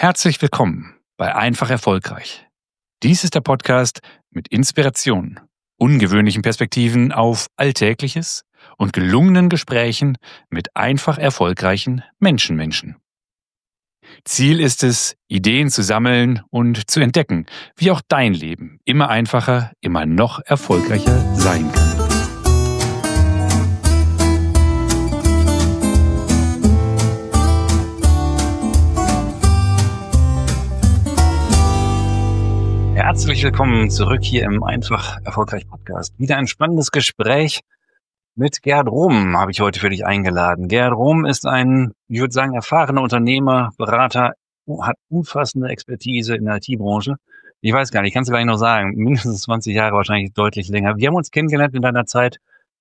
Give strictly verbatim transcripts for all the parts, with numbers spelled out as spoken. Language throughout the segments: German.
Herzlich willkommen bei Einfach Erfolgreich. Dies ist der Podcast mit Inspiration, ungewöhnlichen Perspektiven auf Alltägliches und gelungenen Gesprächen mit einfach erfolgreichen Menschenmenschen. Ziel ist es, Ideen zu sammeln und zu entdecken, wie auch dein Leben immer einfacher, immer noch erfolgreicher sein kann. Herzlich willkommen zurück hier im Einfach Erfolgreich Podcast. Wieder ein spannendes Gespräch mit Gerd Rohm habe ich heute für dich eingeladen. Gerd Rohm ist ein, ich würde sagen, erfahrener Unternehmer, Berater, hat umfassende Expertise in der I T-Branche. Ich weiß gar nicht, kannst du gar nicht noch sagen, mindestens zwanzig Jahre, wahrscheinlich deutlich länger. Wir haben uns kennengelernt in deiner Zeit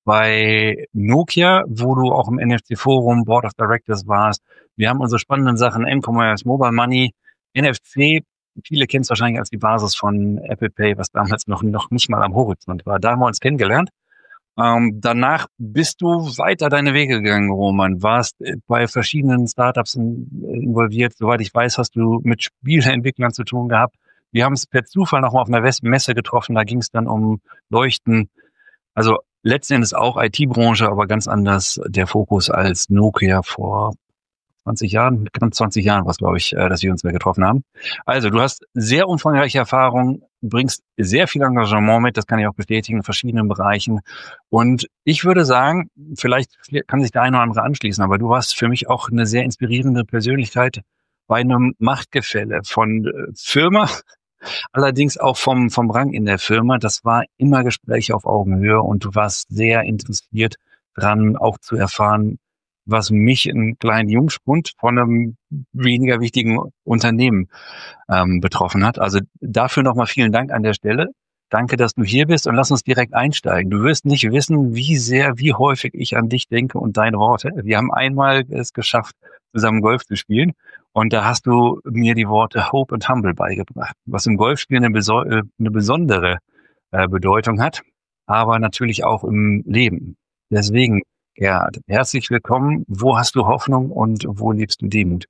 bei Nokia, wo du auch im N F C-Forum Board of Directors warst. Wir haben unsere spannenden Sachen M-Commerce, Mobile Money, N F C. Viele kennen es wahrscheinlich als die Basis von Apple Pay, was damals noch, noch nicht mal am Horizont war. Da haben wir uns kennengelernt. Ähm, danach bist du weiter deine Wege gegangen, Roman. Warst bei verschiedenen Startups in, involviert. Soweit ich weiß, hast du mit Spieleentwicklern zu tun gehabt. Wir haben es per Zufall noch mal auf einer Messe getroffen. Da ging es dann um Leuchten. Also letzten Endes auch I T-Branche, aber ganz anders der Fokus als Nokia vor zwanzig Jahren, knapp zwanzig Jahren war es, glaube ich, dass wir uns mehr getroffen haben. Also, du hast sehr umfangreiche Erfahrung, bringst sehr viel Engagement mit, das kann ich auch bestätigen, in verschiedenen Bereichen. Und ich würde sagen, vielleicht kann sich der eine oder andere anschließen, aber du warst für mich auch eine sehr inspirierende Persönlichkeit bei einem Machtgefälle von Firma, allerdings auch vom, vom Rang in der Firma. Das war immer Gespräche auf Augenhöhe und du warst sehr interessiert dran, auch zu erfahren, was mich, einen kleinen Jungspund von einem weniger wichtigen Unternehmen ähm, betroffen hat. Also dafür nochmal vielen Dank an der Stelle. Danke, dass du hier bist und lass uns direkt einsteigen. Du wirst nicht wissen, wie sehr, wie häufig ich an dich denke und deine Worte. Wir haben einmal es geschafft, zusammen Golf zu spielen und da hast du mir die Worte Hope und Humble beigebracht, was im Golfspielen eine, beso- eine besondere äh, Bedeutung hat, aber natürlich auch im Leben. Deswegen, ja, herzlich willkommen. Wo hast du Hoffnung und wo lebst du Demut?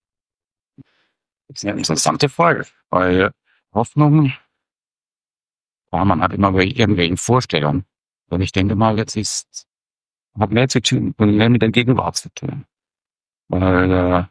Das ist eine interessante Frage, weil Hoffnung, ja, man hat immer irgendwelche Vorstellungen. Und ich denke mal, jetzt ist, hat mehr zu tun, mehr mit der Gegenwart zu tun. Weil, äh,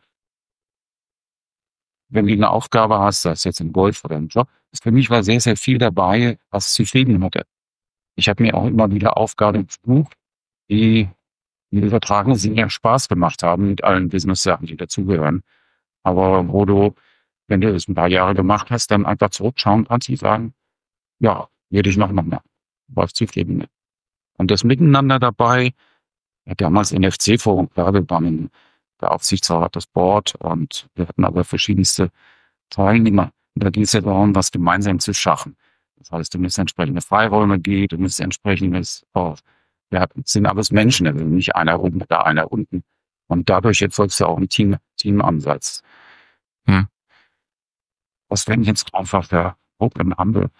wenn du eine Aufgabe hast, sei es jetzt im Golf oder im Job, ist für mich war sehr, sehr viel dabei, was zufrieden hatte. Ich habe mir auch immer wieder Aufgaben gesucht, die im übertragenen Sinne Spaß gemacht haben mit allen Business-Sachen, die dazugehören. Aber wo du, wenn du das ein paar Jahre gemacht hast, dann einfach zurückschauen kannst und sagen, ja, würde ich noch mal mehr. War ich zufrieden mit. Und das Miteinander dabei, ja, damals N F C-Forum, klar, wir waren in der Aufsichtsrat, das Board und wir hatten aber verschiedenste Teilnehmer. Und da ging es ja darum, was gemeinsam zu schaffen. Das heißt, du musst entsprechende Freiräume gehen, du musst entsprechendes, oh, wir sind alles Menschen, also nicht einer oben, da einer unten. Und dadurch erfolgt ja auch ein Team, Teamansatz. Hm. Was wenn jetzt einfach der Open Handel?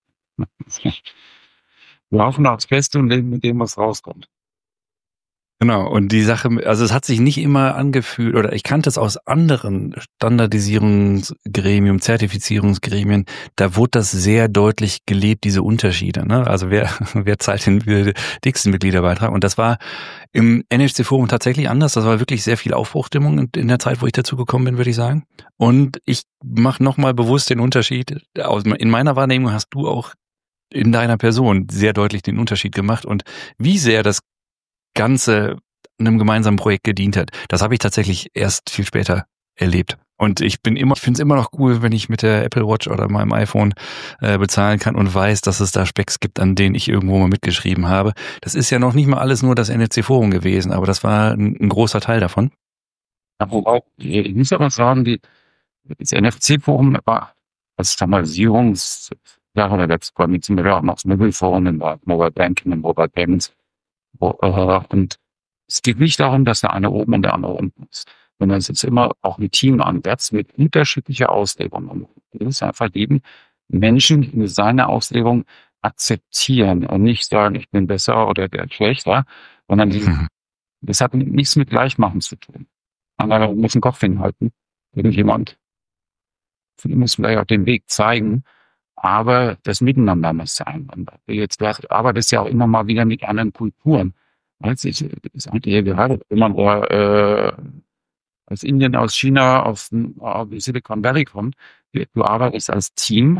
Wir hoffen aufs Beste und leben mit dem, was rauskommt. Genau, und die Sache, also es hat sich nicht immer angefühlt, oder ich kannte es aus anderen Standardisierungsgremien, Zertifizierungsgremien, da wurde das sehr deutlich gelebt, diese Unterschiede, ne? Also wer, wer zahlt den dicksten Mitgliederbeitrag? Und das war im N F C-Forum tatsächlich anders, das war wirklich sehr viel Aufbruchstimmung in der Zeit, wo ich dazu gekommen bin, würde ich sagen. Und ich mache nochmal bewusst den Unterschied, in meiner Wahrnehmung hast du auch in deiner Person sehr deutlich den Unterschied gemacht und wie sehr das Ganze einem gemeinsamen Projekt gedient hat. Das habe ich tatsächlich erst viel später erlebt. Und ich bin immer, ich finde es immer noch cool, wenn ich mit der Apple Watch oder meinem iPhone äh, bezahlen kann und weiß, dass es da Specks gibt, an denen ich irgendwo mal mitgeschrieben habe. Das ist ja noch nicht mal alles nur das N F C-Forum gewesen, aber das war ein, ein großer Teil davon. Ja, wobei, ich muss aber sagen, die, das N F C-Forum war als Standardisierungs, ja, oder das war mit zum Beispiel auch noch das Mobile-Forum, in der Mobile Banking und Mobile Payments. Und es geht nicht darum, dass der eine oben und der andere unten ist, sondern es ist immer auch ein Teamansatz mit unterschiedlicher Auslegung. Und es ist einfach jedem Menschen seine Auslegung akzeptieren und nicht sagen, ich bin besser oder der schlechter, sondern die, mhm. das hat nichts mit Gleichmachen zu tun. Aber man muss den Kopf hinhalten. Irgendjemand wir müssen vielleicht auch den Weg zeigen, aber das Miteinander muss sein. Und jetzt arbeitest ja auch immer mal wieder mit anderen Kulturen. Das ist, ist eigentlich gerade, wenn man äh, aus Indien, aus China, aus dem aus Silicon Valley kommt, du arbeitest als Team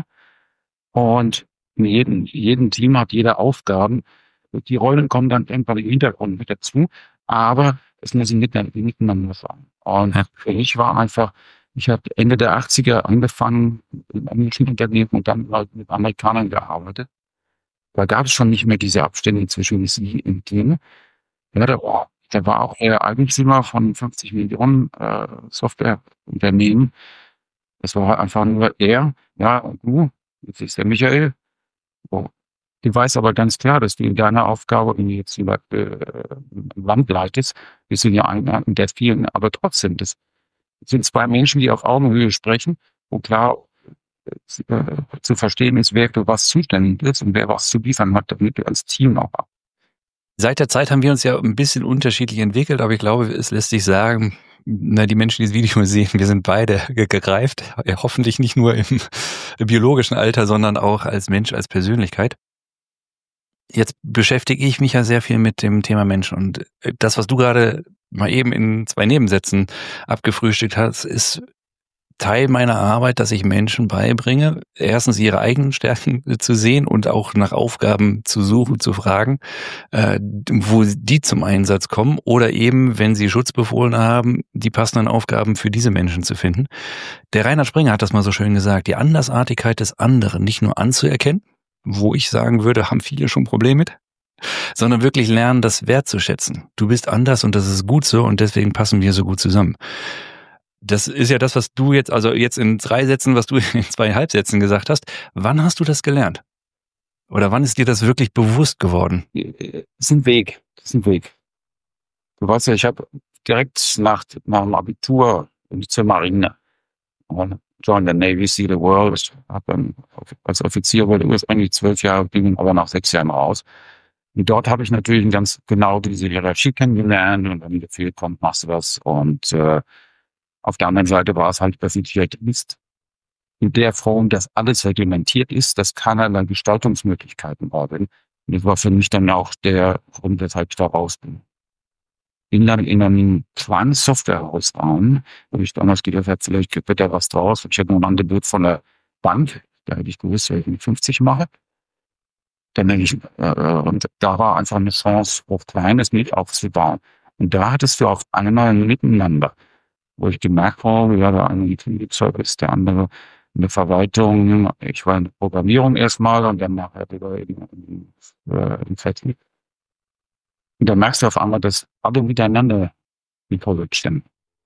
und in jedem, jedem Team hat jeder Aufgaben. Die Rollen kommen dann irgendwann im Hintergrund mit dazu, aber es muss miteinander sein. Und Ja. für mich war einfach, ich habe Ende der achtziger angefangen mit englischen Unternehmen und dann halt mit Amerikanern gearbeitet. Da gab es schon nicht mehr diese Abstände zwischen sie und denen. Ja, der, oh, der war auch der Eigentümer von fünfzig Millionen äh, Softwareunternehmen. Das war einfach nur er, ja, du, jetzt ist der Michael. Oh. Du weißt aber ganz klar, dass du in deiner Aufgabe, wenn du jetzt zum Beispiel äh, ein Land leitest, wir sind ja einer der vielen, aber trotzdem, das sind zwei Menschen, die auf Augenhöhe sprechen, wo klar äh, zu verstehen ist, wer für was zuständig ist und wer was zu liefern hat, damit du als Team auch hast. Seit der Zeit haben wir uns ja ein bisschen unterschiedlich entwickelt, aber ich glaube, es lässt sich sagen, na, die Menschen, die das Video sehen, wir sind beide ge- gereift, ja, hoffentlich nicht nur im biologischen Alter, sondern auch als Mensch, als Persönlichkeit. Jetzt beschäftige ich mich ja sehr viel mit dem Thema Mensch und das, was du gerade mal eben in zwei Nebensätzen abgefrühstückt hast, ist Teil meiner Arbeit, dass ich Menschen beibringe, erstens ihre eigenen Stärken zu sehen und auch nach Aufgaben zu suchen, zu fragen, äh, wo die zum Einsatz kommen oder eben, wenn sie Schutzbefohlene haben, die passenden Aufgaben für diese Menschen zu finden. Der Reinhard Springer hat das mal so schön gesagt, die Andersartigkeit des anderen nicht nur anzuerkennen, wo ich sagen würde, haben viele schon Probleme mit, sondern wirklich lernen, das wertzuschätzen. Du bist anders und das ist gut so und deswegen passen wir so gut zusammen. Das ist ja das, was du jetzt, also jetzt in drei Sätzen, was du in zweieinhalb Sätzen gesagt hast. Wann hast du das gelernt? Oder wann ist dir das wirklich bewusst geworden? Das ist ein Weg, das ist ein Weg. Du weißt ja, ich habe direkt nach, nach dem Abitur zur Marine und joined the Navy, see the world. Ich habe dann als Offizier wurde ursprünglich zwölf Jahre, ging aber nach sechs Jahren raus. Und dort habe ich natürlich ganz genau diese Hierarchie kennengelernt und wenn der Befehl kommt, machst du was. Und äh, auf der anderen Seite war es halt, dass ich halt ist in der Form, dass alles reglementiert ist, dass keinerlei Gestaltungsmöglichkeiten da sind. Und das war für mich dann auch der Grund, weshalb ich da raus bin. Bin dann in einem kleinen Softwarehaus rein, wo ich damals gedacht habe, vielleicht wird da was draus. Und ich hatte noch ein Angebot von der Bank, da hätte ich gewusst, dass ich mit fünfzig mache. Dann denke ich, äh, und da war einfach eine Chance, auf Kleines mit aufzubauen. Und da hattest du auf einmal ein Miteinander, wo ich gemerkt habe, ja, der eine Utility-Service, der andere in der Verwaltung. Ich war in der Programmierung erstmal und dann nachher wieder in, äh, im Vertrieb. Und dann merkst du auf einmal, dass alle miteinander die Kurve stimmen.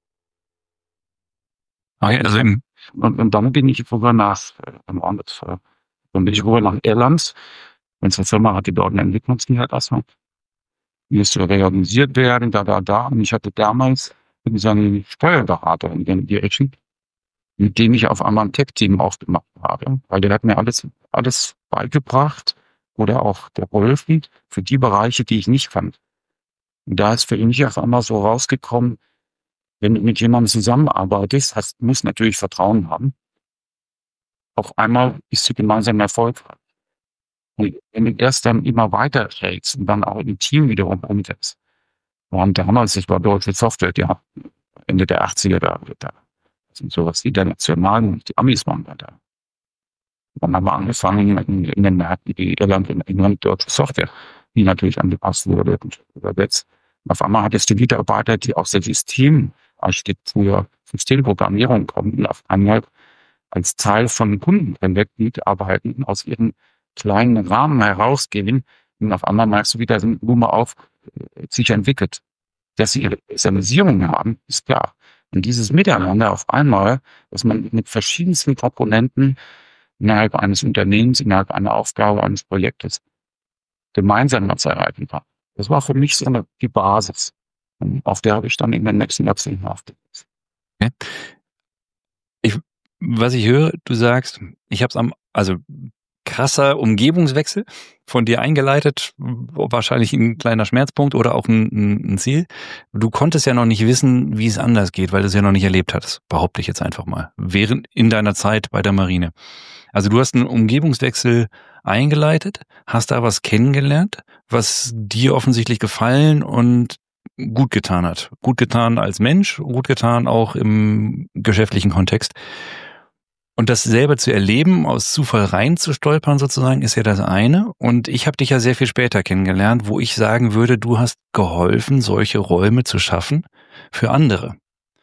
Okay, also im, Und, und dann bin ich rüber nach, äh, dann bin ich rüber nach Irland. Unsere Firma hatte dort eine Entwicklungsniederlassung. Die musste reorganisiert werden, da, da, da. Und ich hatte damals so einen Steuerberater in den Direction, mit dem ich auf einmal ein Tech-Team aufgemacht habe. Weil der hat mir alles, alles beigebracht oder auch geholfen für die Bereiche, die ich nicht fand. Und da ist für mich auf einmal so rausgekommen, wenn du mit jemandem zusammenarbeitest, hast, musst natürlich Vertrauen haben. Auf einmal bist du gemeinsam erfolgreich. Und wenn du erst dann immer weiter hältst und dann auch im Team wiederum umsetzt. Und damals, ich war Deutsche Software, ja, Ende der achtziger, da, da sind sowas international und die Amis waren da. Dann haben wir angefangen in, in den Märkten, die Irland, in England, Deutsche Software, die natürlich angepasst wurde und übersetzt. Und auf einmal hattest du Mitarbeiter, die aus der Systemarchitektur, Systemprogrammierung kommen und auf einmal als Teil von Kunden hinweg mitarbeiten, aus ihren kleinen Rahmen herausgehen und auf einmal merkst du wieder, nur mal auf, sich entwickelt. Dass sie ihre Spezialisierung haben, ist klar. Und dieses Miteinander auf einmal, dass man mit verschiedensten Komponenten innerhalb eines Unternehmens, innerhalb einer Aufgabe, eines Projektes gemeinsam was erreichen kann. Das war für mich so eine, die Basis. Und auf der habe ich dann in den nächsten Jahrzehnten aufgesetzt. okay. Ich, was ich höre, du sagst, ich habe es am, also krasser Umgebungswechsel von dir eingeleitet, wahrscheinlich ein kleiner Schmerzpunkt oder auch ein, ein Ziel. Du konntest ja noch nicht wissen, wie es anders geht, weil du es ja noch nicht erlebt hattest, behaupte ich jetzt einfach mal, während in deiner Zeit bei der Marine. Also du hast einen Umgebungswechsel eingeleitet, hast da was kennengelernt, was dir offensichtlich gefallen und gut getan hat. Gut getan als Mensch, gut getan auch im geschäftlichen Kontext. Und das selber zu erleben, aus Zufall reinzustolpern sozusagen, ist ja das eine. Und ich habe dich ja sehr viel später kennengelernt, wo ich sagen würde, du hast geholfen, solche Räume zu schaffen für andere.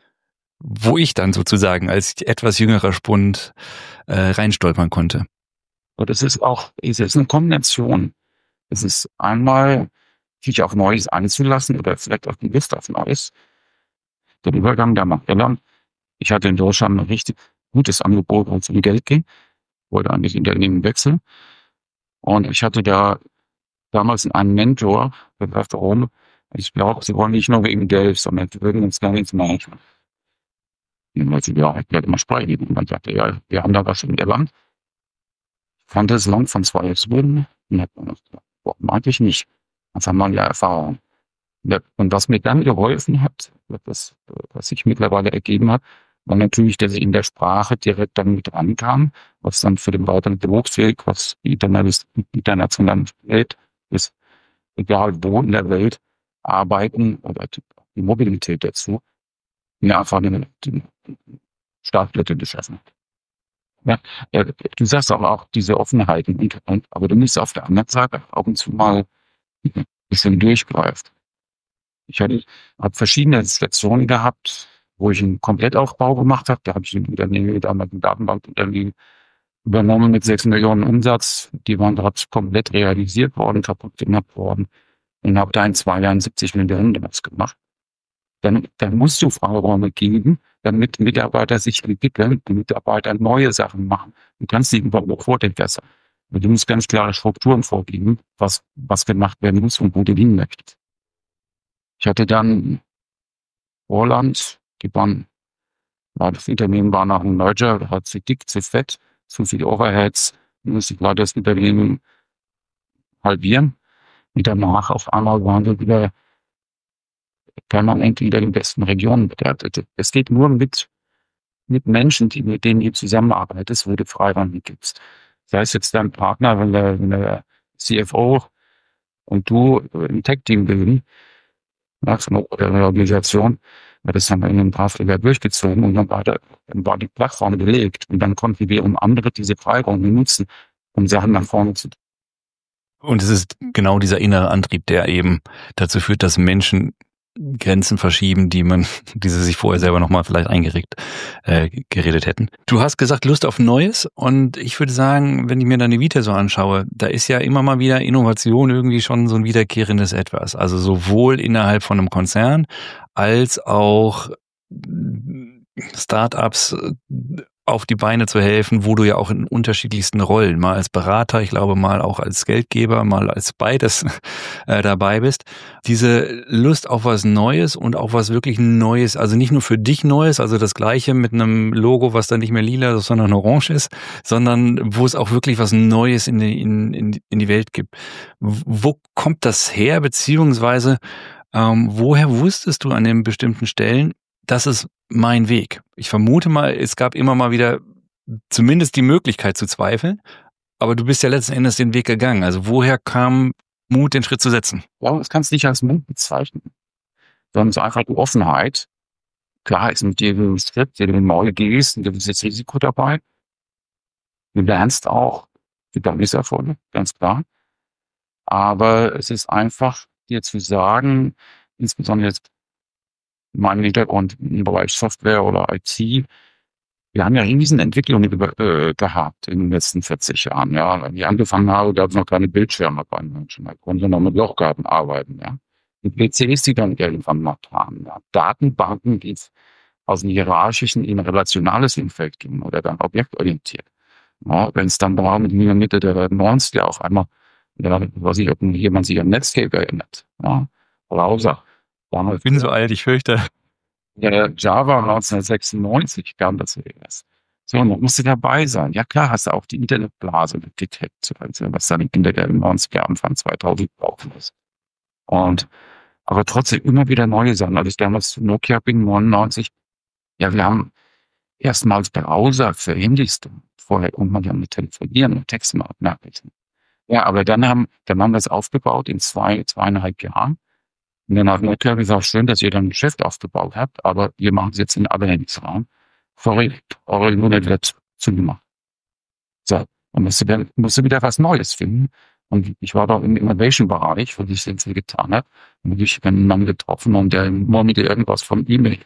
Wo ich dann sozusagen als etwas jüngerer Spund äh, reinstolpern konnte. Und es ist auch, es ist eine Kombination. Es ist einmal, sich auf Neues einzulassen oder vielleicht auch die Lust auf Neues. Der Übergang, der macht Irland. Ich hatte in Deutschland ein richtig gutes Angebot, wo es um Geld ging. Wollte eigentlich in Unternehmen wechseln. Und ich hatte da damals einen Mentor, der sagte, Rom, ich glaube, sie wollen nicht nur wegen Geld, sondern sie würden uns gerne ins Management. Und dann sagte, ja, ich werde mal sprechen. Und dann sagte er, ja, wir haben da was in Irland. Ich kannte das Land von zwei Jahren. Und hat man gesagt, warum eigentlich nicht? Das haben wir ja Erfahrung. Und was mir dann geholfen hat, das, was sich mittlerweile ergeben hat, war natürlich, dass ich in der Sprache direkt dann mit rankam, was dann für den weiteren Berufsweg, was die internationale Welt ist, egal wo in der Welt arbeiten oder die Mobilität dazu, mir einfach eine, eine Startplätze geschaffen hat. Ja, ja, du sagst aber auch diese Offenheit im Hintergrund, aber du musst auf der anderen Seite ab und zu mal ein bisschen durchgreift. Ich hatte, habe verschiedene Stationen gehabt, wo ich einen Komplettaufbau gemacht habe. Da habe ich ein Unternehmen, damals ein Datenbankunternehmen übernommen mit sechs Millionen Umsatz. Die waren gerade komplett realisiert worden, kaputt gemacht worden. Und habe da in zwei Jahren siebzig Millionen damals gemacht. Dann, dann musst du Freiräume geben, damit Mitarbeiter sich entwickeln, die Mitarbeiter neue Sachen machen. Du kannst sie überhaupt vordenken. Du musst ganz klare Strukturen vorgeben, was, was gemacht werden muss und wo du hin möchtest. Ich hatte dann Orland, die waren, war das Unternehmen war nach einem Merger, da hat zu dick, zu fett, zu viele Overheads, musste ich das Unternehmen halbieren. Und danach auf einmal waren wir wieder permanent wieder in den besten Regionen bewertet. Es geht nur mit, mit Menschen, die, mit denen ihr zusammenarbeitet, wo du Freiräume gibst. Sei es jetzt dein Partner, wenn der, wenn der C F O und du ein Tech-Team bilden, oder eine Organisation, das haben wir in ein paar Fälle durchgezogen und dann war, der, dann war die Plattform belegt und dann konnten wir um andere diese Freiräume nutzen, um Sachen nach vorne zu tun. Und es ist genau dieser innere Antrieb, der eben dazu führt, dass Menschen Grenzen verschieben, die man, die sie sich vorher selber nochmal vielleicht eingeregt, äh, geredet hätten. Du hast gesagt, Lust auf Neues und ich würde sagen, wenn ich mir deine Vita so anschaue, da ist ja immer mal wieder Innovation irgendwie schon so ein wiederkehrendes Etwas. Also sowohl innerhalb von einem Konzern als auch Startups auf die Beine zu helfen, wo du ja auch in unterschiedlichsten Rollen, mal als Berater, ich glaube mal auch als Geldgeber, mal als beides äh, dabei bist. Diese Lust auf was Neues und auch was wirklich Neues, also nicht nur für dich Neues, also das Gleiche mit einem Logo, was dann nicht mehr lila, sondern orange ist, sondern wo es auch wirklich was Neues in die, in, in, in die Welt gibt. Wo kommt das her, beziehungsweise ähm, woher wusstest du an den bestimmten Stellen, das ist mein Weg? Ich vermute mal, es gab immer mal wieder zumindest die Möglichkeit zu zweifeln, aber du bist ja letzten Endes den Weg gegangen. Also woher kam Mut, den Schritt zu setzen? Ja, das kannst du nicht als Mut bezeichnen, sondern so einfach die Offenheit. Klar ist mit jedem Schritt, den du neu gehst, ein gewisses Risiko dabei. Du lernst auch, du dann Misserfolge, ganz klar. Aber es ist einfach, dir zu sagen, insbesondere jetzt mein Hintergrund im Bereich Software oder I T. Wir haben ja riesen Entwicklungen äh, gehabt in den letzten vierzig Jahren. Ja, als ich angefangen habe, gab es noch keine Bildschirme bei Menschen. Da konnten wir noch mit Lochkarten arbeiten. Ja, die P Cs, die dann irgendwann mal kamen. Ja. Datenbanken, die aus dem hierarchischen in ein relationales Umfeld gingen oder dann objektorientiert. Ja, wenn es dann war mit mir Mitte der neunziger auf einmal, ja, weiß ich, ob jemand sich an Netscape erinnert. Ja, Browser. Ich bin so alt, ich fürchte. Ja, Java neunzehnhundertsechsundneunzig kam das erst. So, und dann musst du dabei sein. Ja klar, hast du auch die Internetblase mitgekriegt, also was dann in der neunziger, Anfang zweitausend gelaufen ist. Und, aber trotzdem immer wieder neue Sachen. Also ich damals zu Nokia bin, neunundneunzig, ja, wir haben erstmals Browser für Handys. Vorher konnte man ja mit telefonieren und Textnachrichten. Ja, aber dann haben, dann haben wir es aufgebaut in zwei, zweieinhalb Jahren. Und dann hat Nokia gesagt, schön, dass ihr dann ein Geschäft aufgebaut habt, aber wir machen es jetzt in alle Handys rein. Sorry, eure Unit wird zugemacht. So, dann musst du, dann, musst du wieder was Neues finden. Und ich war da im Innovation-Bereich, wo ich sehr viel getan habe. Und habe ich einen Mann getroffen und der murmelte irgendwas von E-Mail.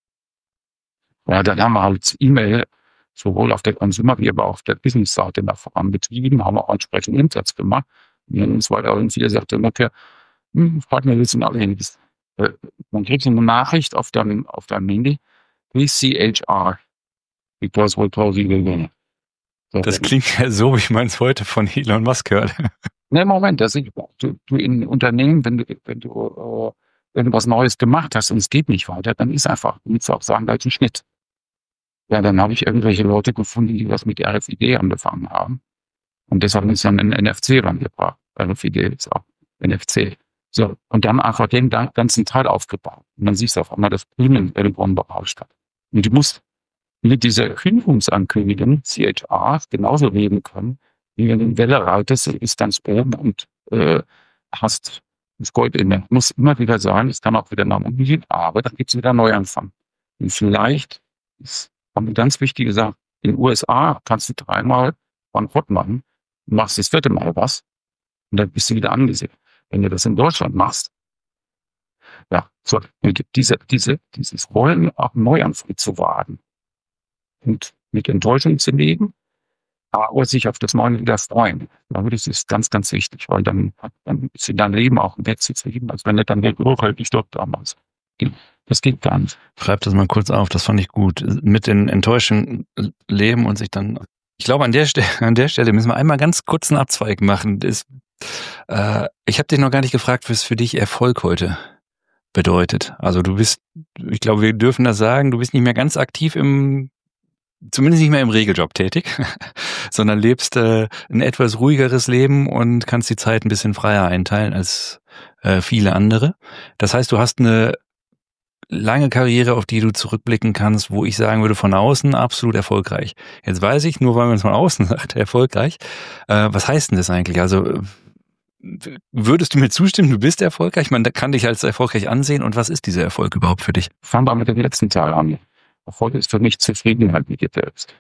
Ja, dann haben wir halt E-Mail sowohl auf der Consumer wie aber auch auf der Business-Seite nach voran betrieben, haben auch entsprechend Umsatz gemacht. Und in zweitausendvier sagte Nokia, hm, frag mir jetzt in alle Handys. Äh, man kriegt eine Nachricht auf deinem, auf deinem Handy, please see H R, because we'll close you. So, Das klingt ja so, wie man es heute von Elon Musk hört. Ne, Moment, das ist, du, du in Unternehmen, wenn du, wenn du, äh, wenn du was Neues gemacht hast und es geht nicht weiter, dann ist einfach, du musst auch sagen, da ist ein Schnitt. Ja, dann habe ich irgendwelche Leute gefunden, die was mit R F I D angefangen haben. Und deshalb ist dann ein N F C rangebracht. R F I D ist auch N F C. So. Und dann einfach den ganzen Teil aufgebaut. Und dann siehst du auf einmal, das Premium irgendwo im Bereich statt. Und du musst mit dieser Kündigungsankündigung, C H R, genauso reden können, wie wenn du eine Welle reitest, ist ganz oben und äh, hast das Gold in der. Muss immer wieder sein, es kann auch wieder nach unten gehen, aber dann gibt es wieder Neuanfang. Und vielleicht ist eine ganz wichtige Sache, in den U S A kannst du dreimal Bankrott machen, machst das vierte Mal was und dann bist du wieder angesehen. Wenn du das in Deutschland machst, ja, so, diese, diese, dieses Wollen, auch Neuanfang zu wagen und mit Enttäuschung zu leben, aber sich auf das Neue wieder freuen. Ich glaube, das ist ganz, ganz wichtig, weil dann, dann ist in deinem Leben auch ein Wert zufrieden, als wenn du dann denkt, oh, halt ich doch damals. Das geht gar nicht. Schreib das mal kurz auf, das fand ich gut. Mit den Enttäuschungen leben und sich dann. Ich glaube, an der Stelle, an der Stelle müssen wir einmal ganz kurz einen Abzweig machen. Das, äh, ich habe dich noch gar nicht gefragt, was für dich Erfolg heute bedeutet. Also du bist, ich glaube, wir dürfen das sagen, du bist nicht mehr ganz aktiv im, zumindest nicht mehr im Regeljob tätig, sondern lebst äh, ein etwas ruhigeres Leben und kannst die Zeit ein bisschen freier einteilen als äh, viele andere. Das heißt, du hast eine lange Karriere, auf die du zurückblicken kannst, wo ich sagen würde, von außen absolut erfolgreich. Jetzt weiß ich, nur weil man es von außen sagt, erfolgreich. Äh, was heißt denn das eigentlich? Also würdest du mir zustimmen, du bist erfolgreich? Man kann dich als erfolgreich ansehen. Und was ist dieser Erfolg überhaupt für dich? Fangen wir mit dem letzten Teil an. Erfolg ist für mich Zufriedenheit mit dir selbst.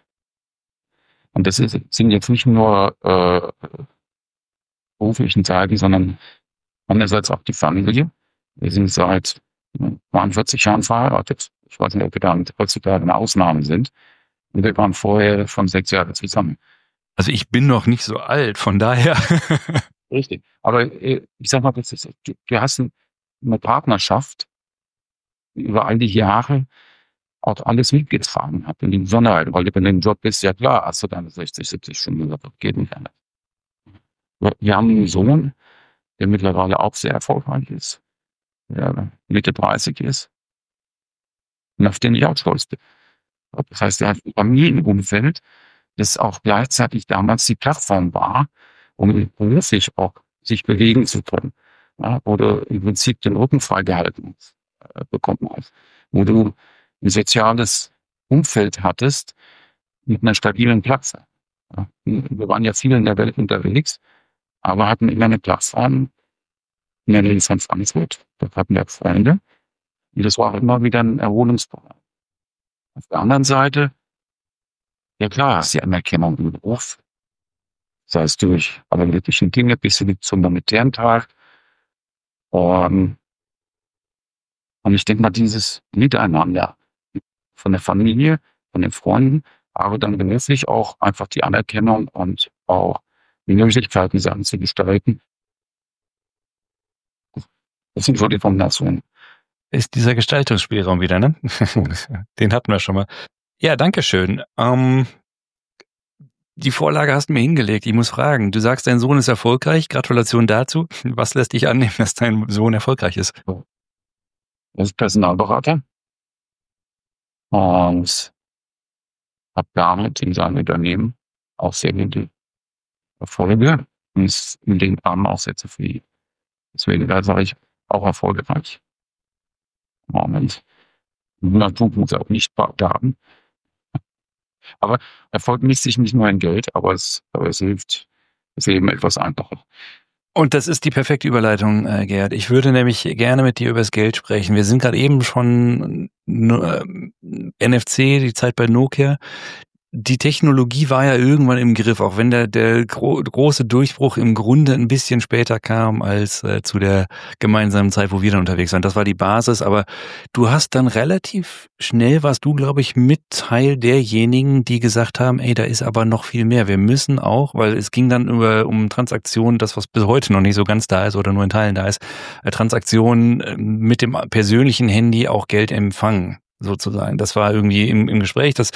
Und das ist, sind jetzt nicht nur äh, beruflichen Zeiten, sondern andererseits auch die Familie. Wir sind seit neunundvierzig Jahren verheiratet. Ich weiß nicht, ob wir da heutzutage eine Ausnahme sind. Und wir waren vorher von sechs Jahren zusammen. Also ich bin noch nicht so alt, von daher. Richtig. Aber ich sag mal, das ist, du, du hast eine Partnerschaft, die über all die Jahre auch alles mitgetragen hat in den Besonderheiten. Weil wenn du im Job bist, ja klar, hast du deine sechzig, siebzig Stunden, das geht nicht anders. Wir haben einen Sohn, der mittlerweile auch sehr erfolgreich ist. Der Mitte dreißig ist und auf den ich auch stolz bin. Das heißt, er hat ein Familienumfeld, das auch gleichzeitig damals die Plattform war, um beruflich auch sich bewegen zu können. Ja, wo du im Prinzip den Rücken freigehalten äh, bekommen hast. Wo du ein soziales Umfeld hattest mit einer stabilen Plattform. Ja, wir waren ja viel in der Welt unterwegs, aber hatten immer eine Plattform, in der San Frankfurt. Dort hatten wir Freunde. Und das war immer wieder ein Erholungsprogramm. Auf der anderen Seite, ja klar, hast du die Anerkennung im Beruf. Das heißt, durch analytischen Dinge bis hin zum monetären Teil. Und, und ich denke mal, dieses Miteinander von der Familie, von den Freunden, aber dann beruflich auch einfach die Anerkennung und auch die Möglichkeiten, Sachen zu gestalten. Das sind so die Kombinationen. Ist dieser Gestaltungsspielraum wieder, ne? Den hatten wir schon mal. Ja, danke schön. Ähm, die Vorlage hast du mir hingelegt. Ich muss fragen, du sagst, dein Sohn ist erfolgreich. Gratulation dazu. Was lässt dich annehmen, dass dein Sohn erfolgreich ist? Er ist Personalberater und hat damit in seinem Unternehmen auch sehr gute Erfolge und ist in den Rahmen auch sehr zufrieden. Deswegen, da sage ich, auch erfolgreich. Moment. Natur muss auch nicht haben. Aber Erfolg misst sich nicht nur in Geld, aber es, aber es hilft, das Leben etwas einfacher. Und das ist die perfekte Überleitung, äh, Gerd. Ich würde nämlich gerne mit dir über das Geld sprechen. Wir sind gerade eben schon äh, N F C, die Zeit bei Nokia. Die Technologie war ja irgendwann im Griff, auch wenn der, der gro- große Durchbruch im Grunde ein bisschen später kam als äh, zu der gemeinsamen Zeit, wo wir dann unterwegs waren. Das war die Basis, aber du hast dann relativ schnell, warst du, glaube ich, mit Teil derjenigen, die gesagt haben, ey, da ist aber noch viel mehr. Wir müssen auch, weil es ging dann über um Transaktionen, das, was bis heute noch nicht so ganz da ist oder nur in Teilen da ist, äh, Transaktionen äh, mit dem persönlichen Handy auch Geld empfangen. Sozusagen. Das war irgendwie im, im Gespräch. Das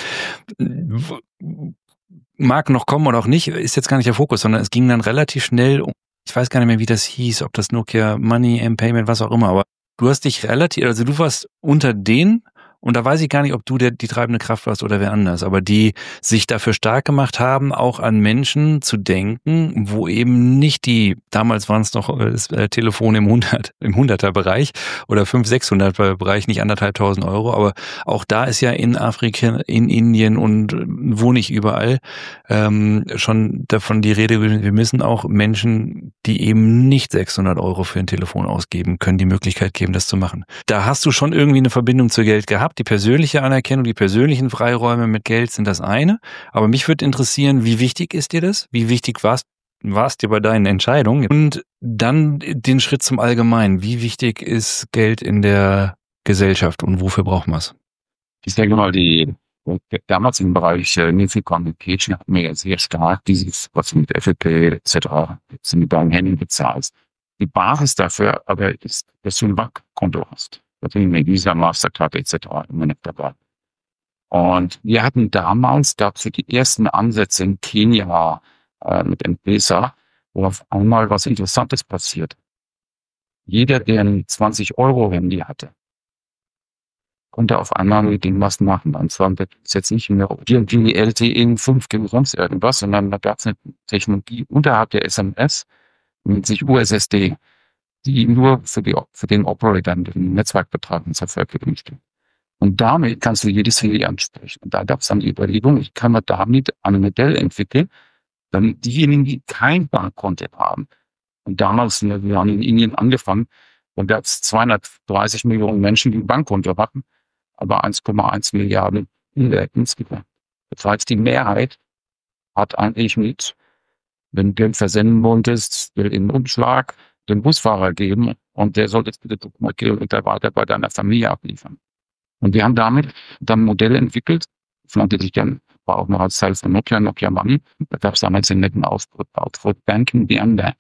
mag noch kommen oder auch nicht, ist jetzt gar nicht der Fokus, sondern es ging dann relativ schnell um, ich weiß gar nicht mehr, wie das hieß, ob das Nokia Money, M-Payment, was auch immer, aber du hast dich relativ, also du warst unter denen, und da weiß ich gar nicht, ob du der, die treibende Kraft warst oder wer anders, aber die sich dafür stark gemacht haben, auch an Menschen zu denken, wo eben nicht die, damals waren es noch das äh, Telefon im hundert, im Hunderter-Bereich oder fünf, sechshundert-Bereich, nicht anderthalbtausend Euro, aber auch da ist ja in Afrika, in Indien und wo nicht überall ähm, schon davon die Rede, wir müssen auch Menschen, die eben nicht sechshundert Euro für ein Telefon ausgeben, können die Möglichkeit geben, das zu machen. Da hast du schon irgendwie eine Verbindung zu Geld gehabt. Die persönliche Anerkennung, die persönlichen Freiräume mit Geld sind das eine. Aber mich würde interessieren, wie wichtig ist dir das? Wie wichtig warst warst dir bei deinen Entscheidungen? Und dann den Schritt zum Allgemeinen. Wie wichtig ist Geld in der Gesellschaft und wofür braucht man es? Ich denke mal, die damals im Bereich äh, Near Field Communication hatten wir ja sehr stark dieses, was du mit F L P et cetera jetzt mit deinem Handy bezahlst. Die Basis dafür aber ist, dass du ein Bankkonto hast. Da sind wir Visa, Mastercard et cetera immer nicht dabei. Und wir hatten damals, gab es die ersten Ansätze in Kenia äh, mit M-Pesa, wo auf einmal was Interessantes passiert. Jeder, der ein zwanzig-Euro-Handy hatte, konnte auf einmal mit dem was machen. Und zwar ist jetzt nicht mehr irgendwie L T E, fünf G, sonst irgendwas, sondern da gab es eine Technologie unterhalb der S M S, nennt sich U S S D, die nur für, die, für den Operator, den Netzwerkbetreiber zur Verfügung steht. Und damit kannst du jedes Handy ansprechen. Und da gab es dann die Überlegung, ich kann mir damit ein Modell entwickeln, damit diejenigen, die kein Bankkonto haben, und damals, wir haben in Indien angefangen, dann gab es zweihundertdreißig Millionen Menschen, die ein Bankkonto hatten, aber eins Komma eins Milliarden insgesamt. Das heißt, die Mehrheit hat eigentlich mit, wenn du Geld versenden wolltest, Geld in den Umschlag, den Busfahrer geben und der sollte jetzt bitte mal Kilometer weiter bei deiner Familie abliefern. Und wir haben damit dann ein Modell entwickelt, das nannte sich dann, war auch noch als Teil von Nokia, Nokia Money. Da gab es damals den netten Ausdruck, Ausdruck Banking Beyond That.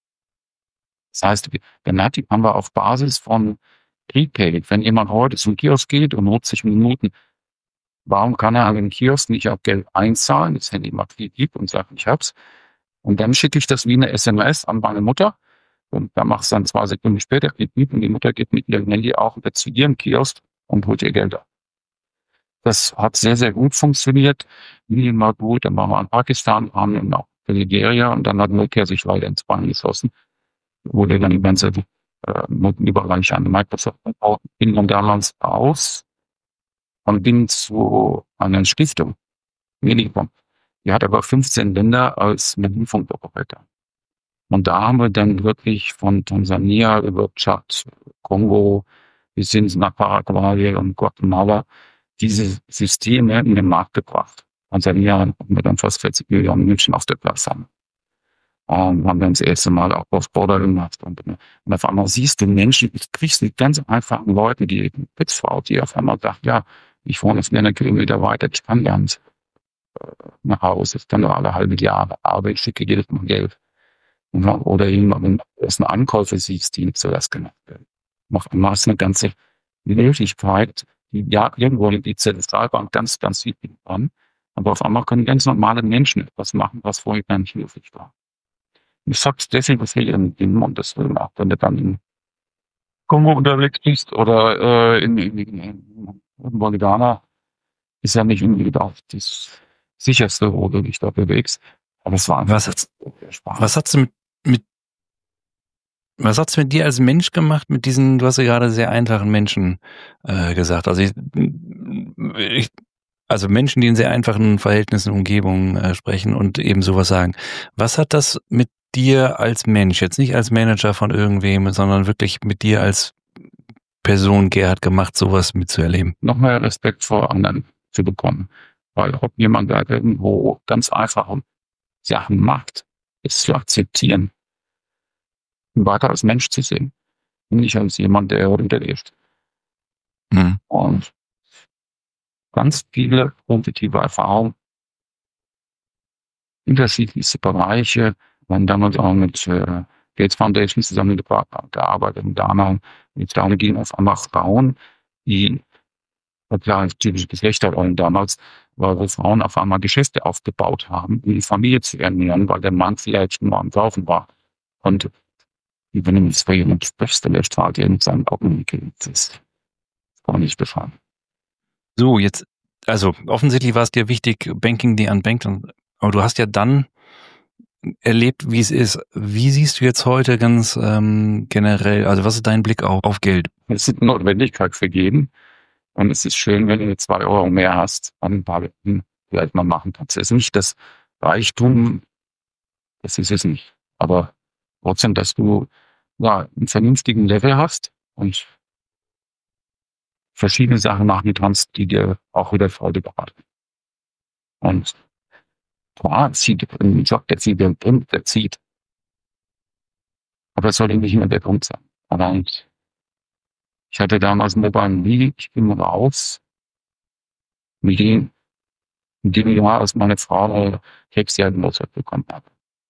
Das heißt, Benatic haben wir auf Basis von Prepaid. Wenn jemand heute zum Kiosk geht und nutzt sich Minuten, warum kann er an den Kiosk nicht auch Geld einzahlen, das Handy mal gibt und sagt, ich hab's. Und dann schicke ich das wie eine S M S an meine Mutter. Und da machst du dann zwei Sekunden später, und die Mutter geht mit ihrem Handy auch zu ihrem Kiosk und holt ihr Geld ab. Das hat sehr, sehr gut funktioniert. Indien war gut, dann waren wir in Pakistan, waren wir auch in Nigeria und dann hat Nokia sich weiter ins Bein geschossen. Wurde dann die ganze äh, Notenüberreich an Microsoft verkauft. Bin dann damals aus und bin zu einer Stiftung, Medicom. Die hat aber fünfzehn Länder als Mobilfunkoperator. Und da haben wir dann wirklich von Tansania über Tschad, Kongo bis hin nach Paraguay und Guatemala diese Systeme in den Markt gebracht. Tansania haben wir dann fast vierzig Millionen Menschen auf der Plattform. Und haben dann das erste Mal auch Cross-Border gemacht. Und, und auf einmal siehst du Menschen, du kriegst mit ganz einfachen Leuten, die Putzfrau, die auf einmal sagt, ja, ich wohne jetzt mehrere Kilometer weiter, ich kann gar nicht äh, nach Hause, ich kann nur alle halbe Jahre, aber ich schicke jedes Mal Geld. Und, oder jemanden, dessen Ankäufe siehst, die nicht so das gemacht werden. Auf einmal ist eine ganze Möglichkeit, die ja irgendwo die Zentralbank ganz, ganz wichtig dran, aber auf einmal können ganz normale Menschen etwas machen, was vorher gar nicht möglich war. Ich sag's deswegen, was hier in, in Montesquieu auch, wenn du dann in Kongo unterwegs bist oder äh, in, in, in, in Bolivia, ist ja nicht unbedingt auch das sicherste, wo du dich da bewegst. Aber es war einfach Was hat's, Spaß. was hat's mit, mit, was hat's mit dir als Mensch gemacht, mit diesen, du hast ja gerade sehr einfachen Menschen äh, gesagt. Also ich, ich, also Menschen, die in sehr einfachen Verhältnissen, Umgebungen äh, sprechen und eben sowas sagen. Was hat das mit dir als Mensch, jetzt nicht als Manager von irgendwem, sondern wirklich mit dir als Person, Gerhard, gemacht, sowas mitzuerleben? Noch mehr Respekt vor anderen zu bekommen. Weil ob jemand da irgendwo ganz einfache Sachen macht, ist zu akzeptieren. Und weiter als Mensch zu sehen. Und nicht als jemand, der unterlebt. Mhm. Und ganz viele positive Erfahrungen, unterschiedlichste Bereiche. Wir haben damals auch mit äh, Gates Foundation zusammengearbeitet und da mit darum ging auf einmal Frauen, die, klar, typische Geschlechterrollen damals, weil wir Frauen auf einmal Geschäfte aufgebaut haben, um die Familie zu ernähren, weil der Mann vielleicht nur am Saufen war. Und wenn du mit jemand sprichst, der strahlt dir in seinen Augen, das ist gar nicht befahren. So, jetzt, also offensichtlich war es dir wichtig, Banking die unbanked, aber du hast ja dann erlebt, wie es ist. Wie siehst du jetzt heute ganz ähm, generell, also was ist dein Blick auf, auf Geld? Es ist eine Notwendigkeit für jeden. Und es ist schön, wenn du zwei Euro mehr hast, an ein paar Leuten vielleicht mal machen kannst. Es ist nicht das Reichtum, das ist es nicht. Aber trotzdem, dass du ja, einen vernünftigen Level hast und verschiedene Sachen machen kannst, die dir auch wieder Freude bereiten. Und klar, zieht ein Job, der zieht, der bringt, der zieht. Aber es sollte nicht immer der Grund sein. Aber ich hatte damals Mobile League, ich bin raus, mit dem, in dem Jahr, als meine Frau Krebsdiagnose bekommen hat.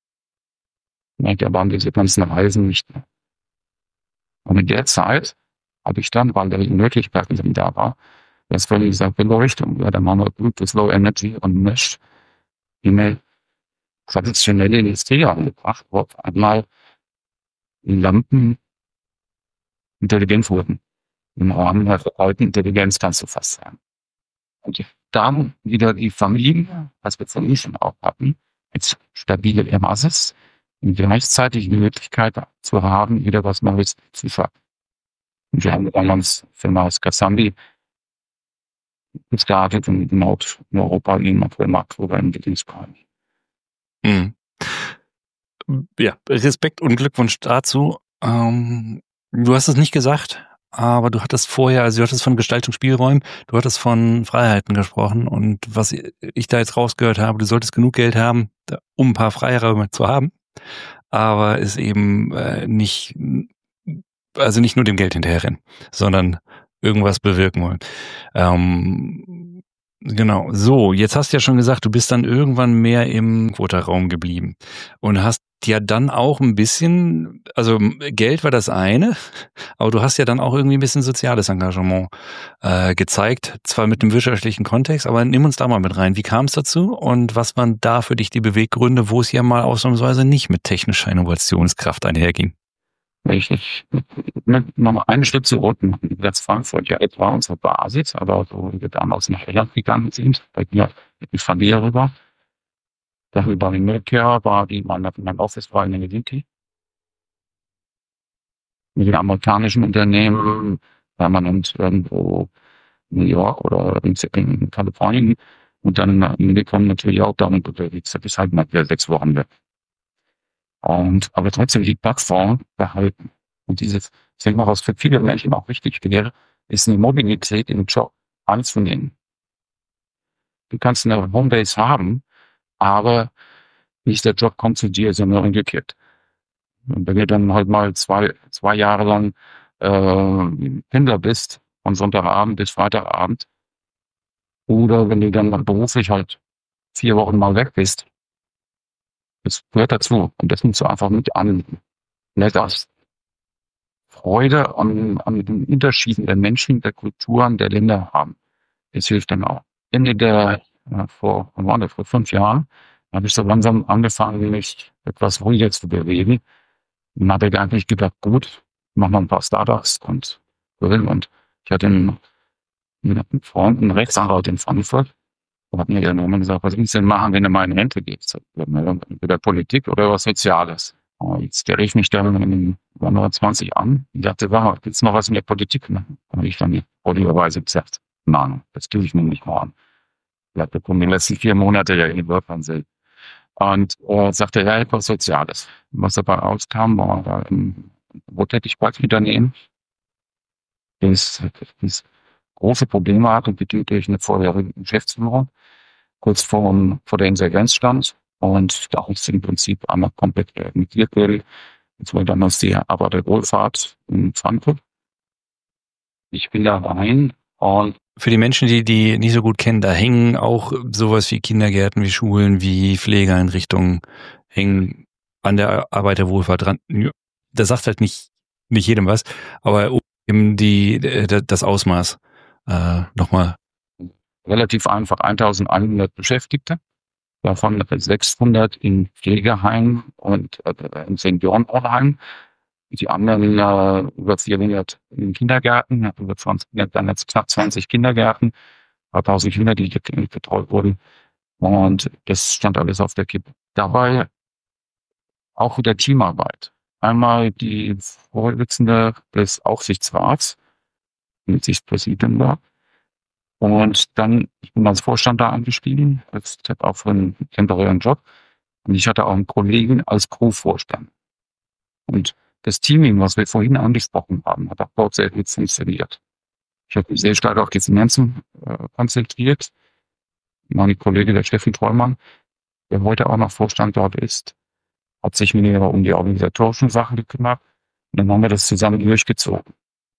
Da waren diese ganzen Reisen nicht mehr. Und in der Zeit habe ich dann, weil die Möglichkeiten sind da war, das völlig gesagt, Beleuchtung, ja, dann machen wir gutes Low Energy und Mesh in eine traditionelle Industrie angebracht, wo auf einmal die Lampen intelligent wurden. Im Rahmen der verkauften Intelligenz kannst du fast sagen. Und dann wieder die Familie, was wir von schon auch hatten, mit stabile Basis und gleichzeitig die Möglichkeit zu haben, wieder was Neues zu schaffen. Und wir haben damals Firma aus Kasambi gestartet und in Europa in Makro Entwicklungsbereich. Mhm. Ja, Respekt und Glückwunsch dazu. Ähm, du hast es nicht gesagt, aber du hattest vorher, also du hattest von Gestaltungsspielräumen, du hattest von Freiheiten gesprochen und was ich da jetzt rausgehört habe, du solltest genug Geld haben, um ein paar Freiräume zu haben, aber es eben äh, nicht, also nicht nur dem Geld hinterherrennen, sondern irgendwas bewirken wollen. Ähm, genau, so, jetzt hast du ja schon gesagt, du bist dann irgendwann mehr im Quota-Raum geblieben und hast ja dann auch ein bisschen, also Geld war das eine, aber du hast ja dann auch irgendwie ein bisschen soziales Engagement äh, gezeigt, zwar mit dem wirtschaftlichen Kontext, aber nimm uns da mal mit rein. Wie kam es dazu und was waren da für dich die Beweggründe, wo es ja mal ausnahmsweise nicht mit technischer Innovationskraft einherging? Ich, ich noch einen Schritt zurück machen. Das Frankfurt ja etwa unsere Basis, aber so wie wir damals nach Irland gegangen sind, bei mir mit dem Familie rüber. Darüber in Medicare war die, mein, mein Office war in Helsinki. Mit den amerikanischen Unternehmen war man uns irgendwo in New York oder in, in Kalifornien und dann wir kommen natürlich auch damit unterwegs. Das ist halt mal wieder sechs Wochen weg. Und, aber trotzdem die Plattform behalten. Und dieses, ich denke mal, was für viele Menschen auch wichtig wäre, ist eine Mobilität im Job anzunehmen. Du kannst eine Homebase haben, aber nicht der Job kommt zu dir, sondern umgekehrt. Und wenn du dann halt mal zwei, zwei Jahre lang äh, Pendler bist, von Sonntagabend bis Freitagabend, oder wenn du dann beruflich halt vier Wochen mal weg bist, das gehört dazu. Und das nimmst du einfach mit an. Nicht aus Freude an, an den Unterschieden der Menschen, der Kulturen, der Länder haben. Das hilft dann auch. Ende der, äh, vor, wann war vor fünf Jahren, habe ich so langsam angefangen, mich etwas ruhiger zu bewegen. Und habe ich eigentlich gedacht, gut, mach mal ein paar Startups und und ich hatte einen mit einem Freund, einem Rechtsanwalt in Frankfurt, und hat mir dann irgendwann gesagt, was willst du denn machen, wenn du mal in Rente gehst? Entweder Politik oder was Soziales. Und jetzt der rief mich dann in Januar zwanzig an und dachte, wow, willst du noch was in der Politik machen? Da habe ich dann freudigerweise gesagt, nein, das tue ich mir nicht mal an. Ich hatte in den letzten vier Monaten ja in Wörthersee. Und äh, sagte, ja, etwas Soziales. Was dabei rauskam, war ein Wohltätigkeitsunternehmen, das, das große Probleme hat und bedingt durch eine vorherige Geschäftsführung kurz vor, vor der Insolvenz stand und da ist im Prinzip einmal komplett emigriert wurde. Jetzt war damals die Arbeiterwohlfahrt in Frankfurt. Ich bin da rein und für die Menschen, die die nicht so gut kennen, da hängen auch sowas wie Kindergärten, wie Schulen, wie Pflegeeinrichtungen, hängen an der Arbeiterwohlfahrt dran. Das sagt halt nicht nicht jedem was, aber um eben die das Ausmaß äh, nochmal. Relativ einfach eintausendeinhundert Beschäftigte, davon sechshundert in Pflegeheimen und äh, in Seniorenheimen. Die anderen äh, über vierhundert in Kindergärten, über zwanzig, dann jetzt knapp zwanzig Kindergärten, ein paar tausend Kinder, die betreut wurden. Und das stand alles auf der Kippe. Dabei auch wieder Teamarbeit. Einmal die Vorsitzende des Aufsichtsrats, mit sich Präsident war. Und dann, ich bin als Vorstand da angestiegen, ich habe auch für einen temporären Job. Und ich hatte auch einen Kollegen als Co-Vorstand. Und das Teaming, was wir vorhin angesprochen haben, hat auch dort sehr gut funktioniert. Ich habe mich sehr stark auf die Finanzen äh, konzentriert. Mein Kollege, der Steffen Trollmann, der heute auch noch Vorstand dort ist, hat sich mir um die organisatorischen Sachen gekümmert. Und dann haben wir das zusammen durchgezogen.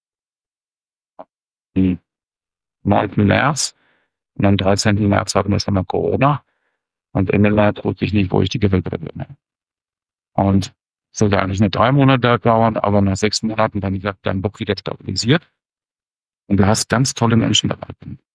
Am neunten März und am dreizehnten März hatten wir dann Corona. Und Ende März wusste ich nicht, wo ich die Gewinne bin. Und sollte eigentlich nur drei Monate dauern, aber nach sechs Monaten dann gesagt, dann doch wieder stabilisiert. Und du hast ganz tolle Menschen dabei.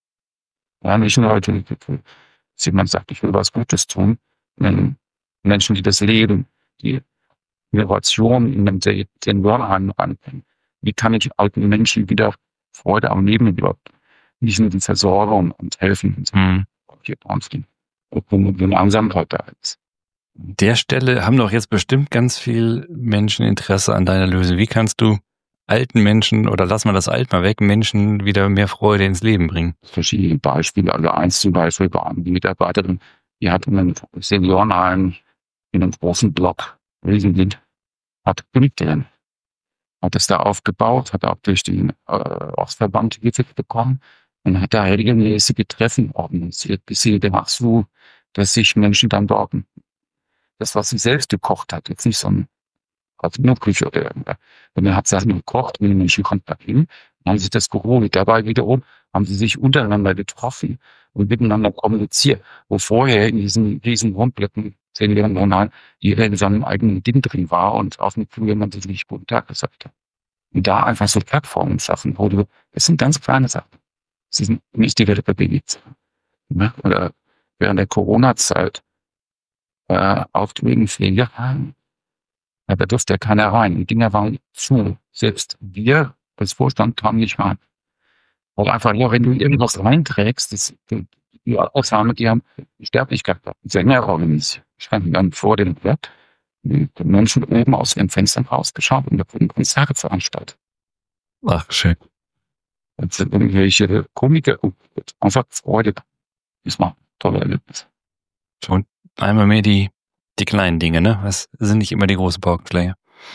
Ja, nicht nur heute, dass jemand sagt, ich will was Gutes tun, sondern Menschen, die das leben, die Innovation in den Seniorenheim ranbringen. Wie kann ich alten Menschen wieder Freude am Leben überhaupt? Nicht nur die Versorgung und helfen und so. Mhm. Hier draußen. Und langsam heute ist. Der Stelle haben doch jetzt bestimmt ganz viel Menschen Interesse an deiner Lösung. Wie kannst du alten Menschen, oder lass mal das Alt mal weg, Menschen wieder mehr Freude ins Leben bringen? Verschiedene Beispiele. Also eins zum Beispiel war die Mitarbeiterin, die hat in einem Seniorenheim in einem großen Block, Riesenwind, hat Bild drin. Hat es da aufgebaut, hat auch durch den äh, Ortsverband Hilfe bekommen und hat da regelmäßige Treffen organisiert, bis sie dazu, dass sich Menschen dann dort das, was sie selbst gekocht hat, jetzt nicht so ein Küche oder irgendwas. Und er hat Sachen gekocht und die Menschen konnten da hin, haben sich das geholt. Dabei wiederum haben sie sich untereinander getroffen und miteinander kommuniziert, wo vorher in diesen riesen Rundblöcken, zehn Jahren normal, jeder in seinem eigenen Ding drin war und auf dem Flur jemand sich nicht guten Tag gesagt hat. Und da einfach so Plattformen schaffen, wo du, das sind ganz kleine Sachen. Das sind nicht die Welt bewegt. Ne? Oder während der Corona-Zeit äh, Aufträgen Pflegeheim, ja, da durfte ja keiner rein. Die Dinger waren zu. Selbst wir, das Vorstand, kamen nicht rein. Auch einfach nur, wenn du irgendwas reinträgst, das, die, die Ausnahme, die haben die Sterblichkeit gehabt. Sänger organisiert. Ich habe dann vor dem Bett mit den Menschen oben aus ihren Fenstern rausgeschaut und da wurden Konzerte veranstaltet. Ach, schön. Das sind irgendwelche Komiker, einfach Freude. Das war ein toller Erlebnis. Schon einmal mehr die, die kleinen Dinge, ne? Das sind nicht immer die großen Paukenschläge.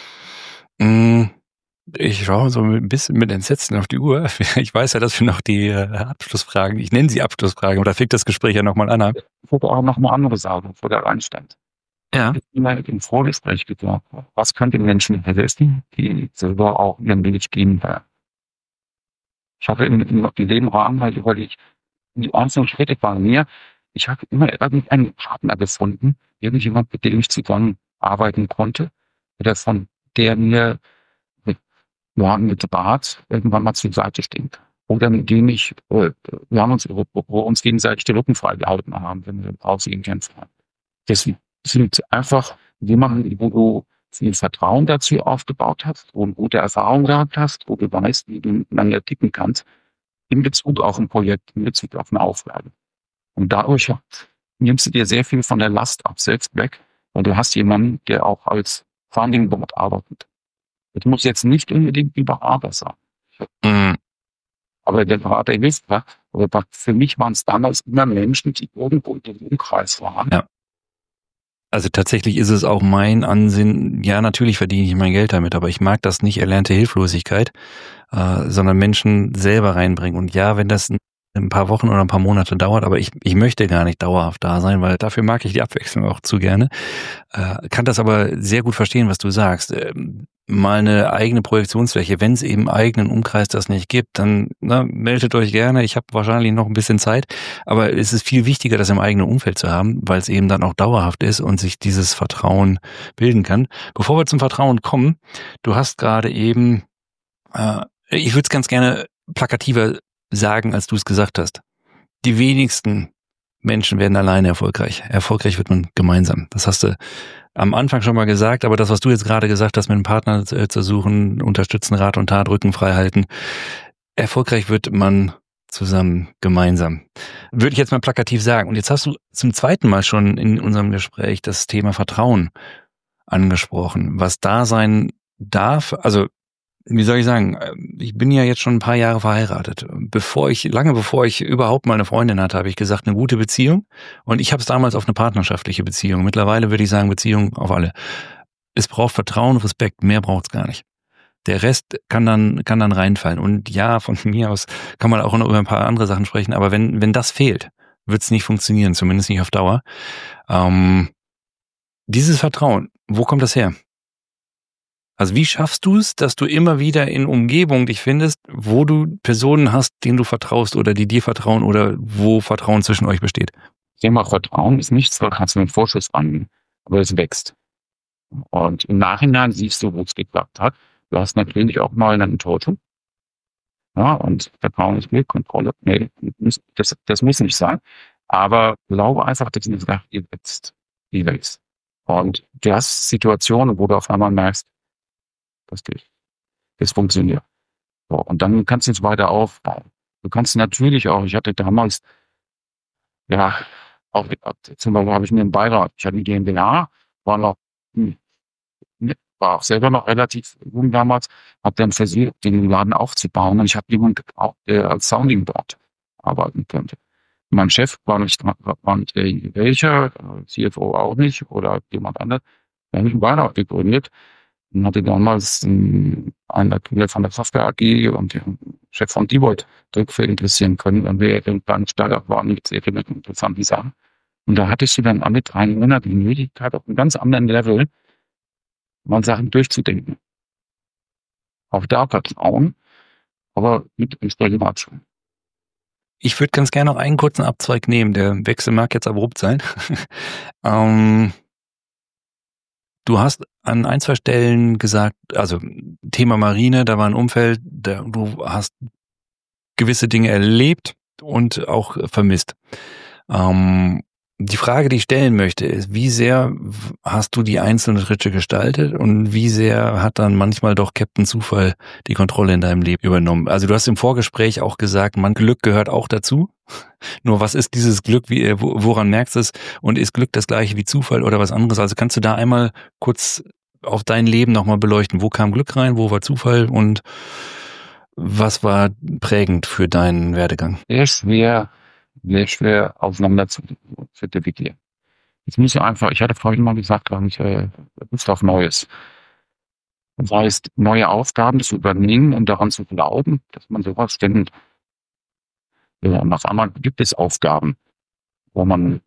Mm, ich schaue so ein bisschen mit Entsetzen auf die Uhr. Ich weiß ja, dass wir noch die äh, Abschlussfragen, ich nenne sie Abschlussfragen, aber da fängt das Gespräch ja nochmal an. Ich wollte auch noch mal andere sagen, bevor der reinstand. Ja. Ich habe immer im Vorgespräch gesagt, was könnte Menschen helfen, die selber auch ihren Weg gehen werden. Ich habe in, in, in dem Rahmen halt überlegt, die einzelnen Schritte waren mir, ich habe immer irgendeinen Partner gefunden, irgendjemand, mit dem ich zusammenarbeiten konnte, oder von der mir mit, ja, mit Rat irgendwann mal zur Seite stehen kann. Oder mit dem ich, äh, wir haben uns, wo uns gegenseitig die Rücken freigehalten haben, wenn wir rausgehen kämpfen haben. Das sind einfach jemanden, wo du viel Vertrauen dazu aufgebaut hast, wo du gute Erfahrungen gehabt hast, wo du weißt, wie du miteinander ticken kannst. in Bezug auf ein Projekt, in Bezug auf eine Aufgabe. Und dadurch nimmst du dir sehr viel von der Last ab, selbst weg, weil du hast jemanden, der auch als Founding Board arbeitet. Das muss jetzt nicht unbedingt ein Berater sein. Mhm. Aber der Berater hilft, aber für mich waren es damals immer Menschen, die irgendwo in dem Umkreis waren. Ja. Also tatsächlich ist es auch mein Ansinnen, ja, natürlich verdiene ich mein Geld damit, aber ich mag das nicht, erlernte Hilflosigkeit, äh, sondern Menschen selber reinbringen. Und ja, wenn das ein paar Wochen oder ein paar Monate dauert, aber ich, ich möchte gar nicht dauerhaft da sein, weil dafür mag ich die Abwechslung auch zu gerne. Äh, kann das aber sehr gut verstehen, was du sagst. Ähm, mal eine eigene Projektionsfläche, wenn es eben eigenen Umkreis das nicht gibt, dann na, meldet euch gerne. Ich habe wahrscheinlich noch ein bisschen Zeit, aber es ist viel wichtiger, das im eigenen Umfeld zu haben, weil es eben dann auch dauerhaft ist und sich dieses Vertrauen bilden kann. Bevor wir zum Vertrauen kommen, du hast gerade eben, äh, ich würde es ganz gerne plakativer sagen, als du es gesagt hast. Die wenigsten Menschen werden alleine erfolgreich. Erfolgreich wird man gemeinsam. Das hast du am Anfang schon mal gesagt, aber das, was du jetzt gerade gesagt hast, mit einem Partner zu, zu suchen, unterstützen, Rat und Tat, Rücken frei halten. Erfolgreich wird man zusammen, gemeinsam. Würde ich jetzt mal plakativ sagen. Und jetzt hast du zum zweiten Mal schon in unserem Gespräch das Thema Vertrauen angesprochen. Was da sein darf, also wie soll ich sagen, ich bin ja jetzt schon ein paar Jahre verheiratet. Bevor ich, lange bevor ich überhaupt mal eine Freundin hatte, habe ich gesagt, eine gute Beziehung. Und ich habe es damals auf eine partnerschaftliche Beziehung. Mittlerweile würde ich sagen, Beziehung auf alle. Es braucht Vertrauen, Respekt, mehr braucht es gar nicht. Der Rest kann dann, kann dann reinfallen. Und ja, von mir aus kann man auch noch über ein paar andere Sachen sprechen. Aber wenn, wenn das fehlt, wird es nicht funktionieren, zumindest nicht auf Dauer. Ähm, dieses Vertrauen, wo kommt das her? Also wie schaffst du es, dass du immer wieder in Umgebung dich findest, wo du Personen hast, denen du vertraust oder die dir vertrauen oder wo Vertrauen zwischen euch besteht? Das Thema Vertrauen ist nichts, da kannst du mit Vorschuss rangehen, aber es wächst. Und im Nachhinein siehst du, wo es geklappt hat. Du hast natürlich auch mal einen Enttäuschung. Ja, und Vertrauen ist Glück, Kontrolle. Nee, das, das muss nicht sein. Aber glaube einfach, dass die Sache, die wächst. Die wächst. Und du hast Situationen, wo du auf einmal merkst, das geht. Das funktioniert. So, und dann kannst du jetzt weiter aufbauen. Du kannst natürlich auch, ich hatte damals, ja, auch, zum Beispiel habe ich mir einen Beirat, ich hatte eine GmbH, war noch, hm, war auch selber noch relativ jung damals, habe dann versucht, den Laden aufzubauen und ich habe jemanden gebraucht, der als Sounding Board arbeiten könnte. Mein Chef war nicht, war nicht welcher, C F O auch nicht oder jemand anderes. Da habe ich einen Beirat gegründet. Und hatte damals einen Entwickler von der Software A G und den Chef von Deloitte dafür interessieren können, wenn wir ein kleines Startup waren mit sehr vielen interessanten Sachen. Und da hattest du dann alle drei Monate die Möglichkeit, auf einem ganz anderen Level mal Sachen durchzudenken. Auch da Vertrauen, aber mit entsprechender Abschwung. Ich würde ganz gerne noch einen kurzen Abzweig nehmen. Der Wechsel mag jetzt abrupt sein. ähm, Du hast an ein, zwei Stellen gesagt, also Thema Marine, da war ein Umfeld, da, du hast gewisse Dinge erlebt und auch vermisst. Ähm, die Frage, die ich stellen möchte, ist, wie sehr hast du die einzelnen Schritte gestaltet und wie sehr hat dann manchmal doch Captain Zufall die Kontrolle in deinem Leben übernommen? Also du hast im Vorgespräch auch gesagt, man Glück gehört auch dazu. Nur was ist dieses Glück, wie, woran merkst du es? Und ist Glück das gleiche wie Zufall oder was anderes? Also kannst du da einmal kurz auf dein Leben nochmal beleuchten? Wo kam Glück rein? Wo war Zufall? Und was war prägend für deinen Werdegang? Sehr schwer, sehr schwer auseinander zu, zu dividieren. Jetzt muss ich einfach, ich hatte vorhin mal gesagt, ich äh, Lust auf Neues. Das heißt, neue Aufgaben zu übernehmen und daran zu glauben, dass man sowas stimmt. Ja, und auf einmal gibt es Aufgaben, wo man,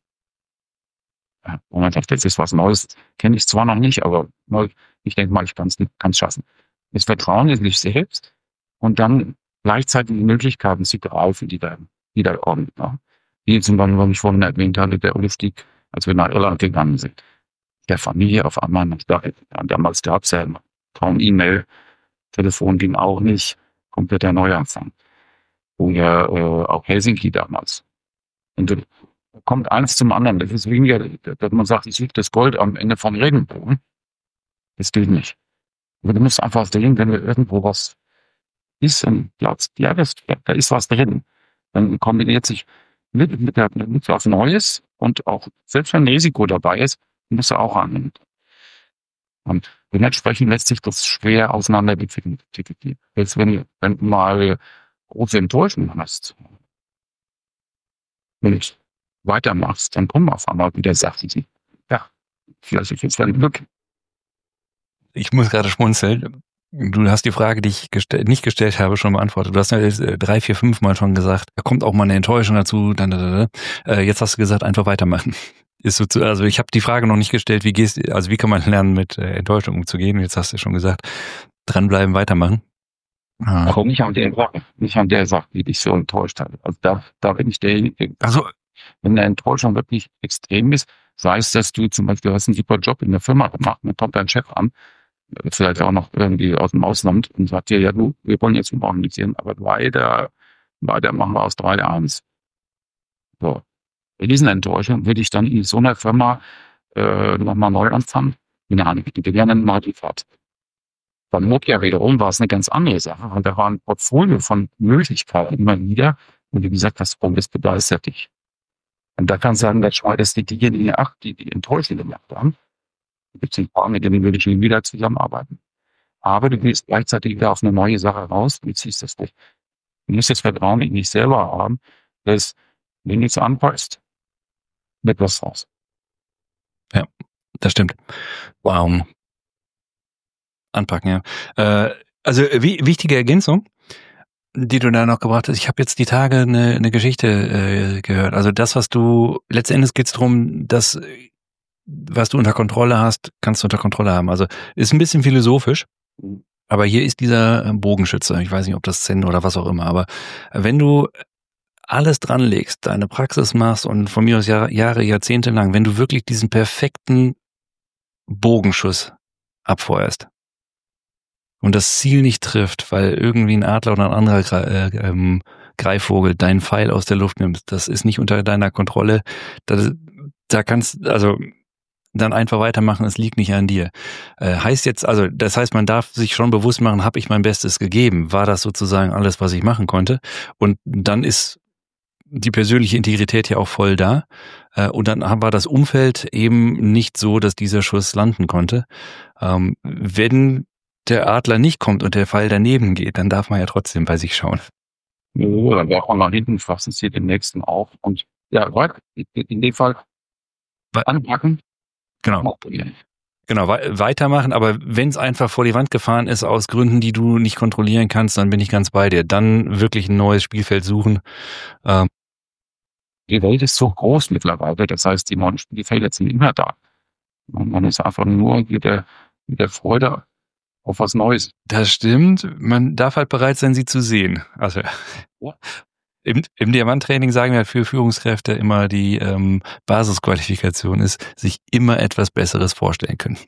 wo man sagt, das ist was Neues, kenne ich zwar noch nicht, aber ich denke mal, ich kann es schaffen. Das Vertrauen in sich selbst und dann gleichzeitig die Möglichkeiten zu greifen, die da, die da kommen. Ja. Wie zum Beispiel, was ich vorhin erwähnt hatte, der Ulfstieg, als wir nach Irland gegangen sind. Der Familie auf einmal, damals gab es ja kaum E-Mail, Telefon ging auch nicht, kompletter Neuanfang. Oder äh, auch Helsinki damals. Und da kommt eins zum anderen. Das ist weniger, dass man sagt, ich suche das Gold am Ende vom Regenbogen. Das gilt nicht. Aber du musst einfach sehen, wenn wir irgendwo was ist ein Platz, ja, das, da ist was drin. Dann kombiniert sich mit, mit, der, mit was Neues und auch, selbst wenn Risiko dabei ist, muss er auch annehmen. Und dementsprechend lässt sich das schwer auseinander dividieren. Jetzt, wenn, wenn du mal große Enttäuschung hast, wenn du weitermachst, dann kommen auf einmal wieder Sachen, die, ja, vielleicht ist jetzt dein Glück. Ich muss gerade schmunzeln. Du hast die Frage, die ich gestell, nicht gestellt habe, schon beantwortet. Du hast ja jetzt, äh, drei, vier, fünf Mal schon gesagt, da kommt auch mal eine Enttäuschung dazu. Da, da, da, da. Äh, jetzt hast du gesagt, einfach weitermachen. Ist so zu, also ich habe die Frage noch nicht gestellt, wie gehst, also wie kann man lernen, mit äh, Enttäuschung umzugehen? Jetzt hast du schon gesagt, dranbleiben, weitermachen. Ah. Aber nicht an der Sache, nicht an der Sache, die dich so enttäuscht hat. Also da, da bin ich derjenige. Also wenn eine Enttäuschung wirklich extrem ist, sei es, dass du zum Beispiel, du hast einen super Job in der Firma gemacht, dann kommt dein Chef an, vielleicht auch noch irgendwie aus dem Ausland und sagt dir, ja du, wir wollen jetzt organisieren, aber leider, leider machen wir aus drei eins. So. Bei diesen Enttäuschungen würde ich dann in so einer Firma äh, nochmal neu anfangen, in einer gerne mal die Fahrt. Bei Nokia wiederum war es eine ganz andere Sache, weil da war ein Portfolio von Möglichkeiten immer wieder und wie gesagt, das Problem ist begeistert dich. Und da kann ich sagen, das schmeißt die diejenigen ab, die die Enttäuschung gemacht haben. Da gibt es ein paar, mit denen würde ich nie wieder zusammenarbeiten. Aber du gehst gleichzeitig wieder auf eine neue Sache raus, du ziehst das nicht. Du musst jetzt Vertrauen in dich selber haben, dass wenn du nichts anpasst, wird was raus. Ja, das stimmt. Wow. Anpacken, ja. Äh, also wie, wichtige Ergänzung, die du da noch gebracht hast. Ich habe jetzt die Tage eine, eine Geschichte äh, gehört. Also das, was du, letztendlich geht es darum, dass was du unter Kontrolle hast, kannst du unter Kontrolle haben. Also ist ein bisschen philosophisch, aber hier ist dieser Bogenschütze. Ich weiß nicht, ob das Zen oder was auch immer, aber wenn du alles dran legst, deine Praxis machst und von mir aus Jahre, Jahre Jahrzehnte lang, wenn du wirklich diesen perfekten Bogenschuss abfeuerst und das Ziel nicht trifft, weil irgendwie ein Adler oder ein anderer Gre- äh, ähm, Greifvogel deinen Pfeil aus der Luft nimmt, das ist nicht unter deiner Kontrolle. Da, da kannst, also dann einfach weitermachen, es liegt nicht an dir. Äh, heißt jetzt, also das heißt, man darf sich schon bewusst machen, habe ich mein Bestes gegeben? War das sozusagen alles, was ich machen konnte? Und dann ist die persönliche Integrität ja auch voll da. Äh, und dann war das Umfeld eben nicht so, dass dieser Schuss landen konnte. Ähm, wenn der Adler nicht kommt und der Pfeil daneben geht, dann darf man ja trotzdem bei sich schauen. Ja, dann werfen wir nach hinten, fassen Sie den nächsten auf und ja, weiter. In dem Fall anpacken. Genau. Genau, we- weitermachen, aber wenn es einfach vor die Wand gefahren ist aus Gründen, die du nicht kontrollieren kannst, dann bin ich ganz bei dir. Dann wirklich ein neues Spielfeld suchen. Ähm, die Welt ist so groß mittlerweile, das heißt, die neuen Spielfelder sind immer da. Und man ist einfach nur mit der, mit der Freude auf was Neues. Das stimmt, man darf halt bereit sein, sie zu sehen. Also ja. Im, im Diamanttraining sagen wir halt für Führungskräfte immer, die ähm, Basisqualifikation ist, sich immer etwas Besseres vorstellen können.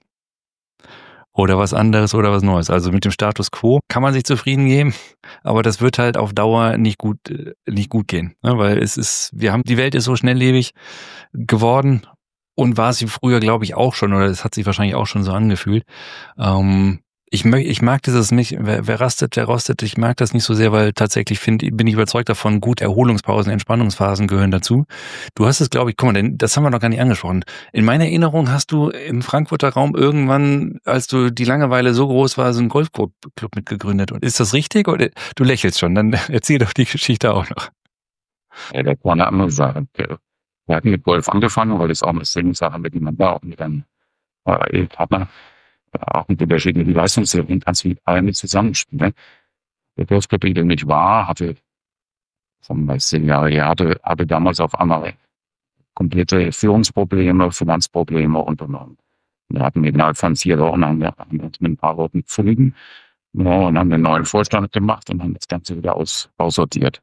Oder was anderes oder was Neues. Also mit dem Status Quo kann man sich zufrieden geben, aber das wird halt auf Dauer nicht gut, äh, nicht gut gehen. Ne? Weil es ist, wir haben, die Welt ist so schnelllebig geworden und war sie früher, glaube ich, auch schon, oder es hat sich wahrscheinlich auch schon so angefühlt. Ähm, Ich, möch, ich mag dieses nicht, wer, wer rastet, der rostet. Ich mag das nicht so sehr, weil tatsächlich find, bin ich überzeugt davon, gute Erholungspausen, Entspannungsphasen gehören dazu. Du hast es, glaube ich, guck mal, denn das haben wir noch gar nicht angesprochen. In meiner Erinnerung hast du im Frankfurter Raum irgendwann, als du die Langeweile so groß war, so einen Golfclub mitgegründet. Und ist das richtig oder du lächelst schon? Dann erzähl doch die Geschichte auch noch. Ja, das war eine andere Sache. Wir hatten mit Golf angefangen, weil das auch eine Sache mit jemandem war, auch mit einem äh, Partner. Auch mit unterschiedlichen Leistungsserien kannst du mit allen zusammenspielen. Der Golfclub, der nicht war, hatte, sagen wir mal, zehn Jahre her, hatte, hatte damals auf einmal komplette Führungsprobleme, Finanzprobleme und, und, und. Wir hatten innerhalb von vier Wochen haben wir, haben wir uns mit ein paar Worten gefunden, ja, und haben einen neuen Vorstand gemacht und haben das Ganze wieder aus, aussortiert.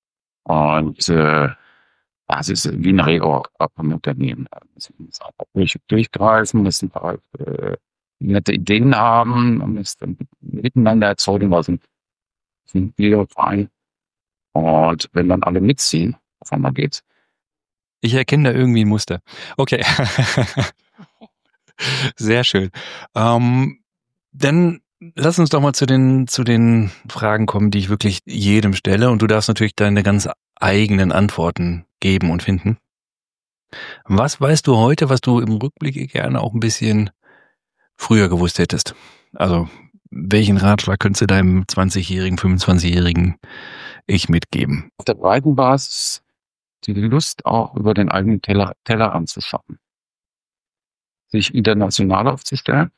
Und äh, das ist wie ein Reorg am Unternehmen. Das ist durch, durchgreifen, das sind halt, äh, nette Ideen haben, man ist dann miteinander erzeugen, was ein, ein Videoverein. Und wenn dann alle mitziehen, auf einmal geht's. Ich erkenne da irgendwie ein Muster. Okay. Sehr schön. Ähm, dann Lass uns doch mal zu den, zu den Fragen kommen, die ich wirklich jedem stelle. Und du darfst natürlich deine ganz eigenen Antworten geben und finden. Was weißt du heute, was du im Rückblick gerne auch ein bisschen früher gewusst hättest? Also, welchen Ratschlag könntest du deinem zwanzigjährigen, fünfundzwanzigjährigen Ich mitgeben? Auf der breiten Basis die Lust auch über den eigenen Teller, Teller anzuschauen. Sich international aufzustellen.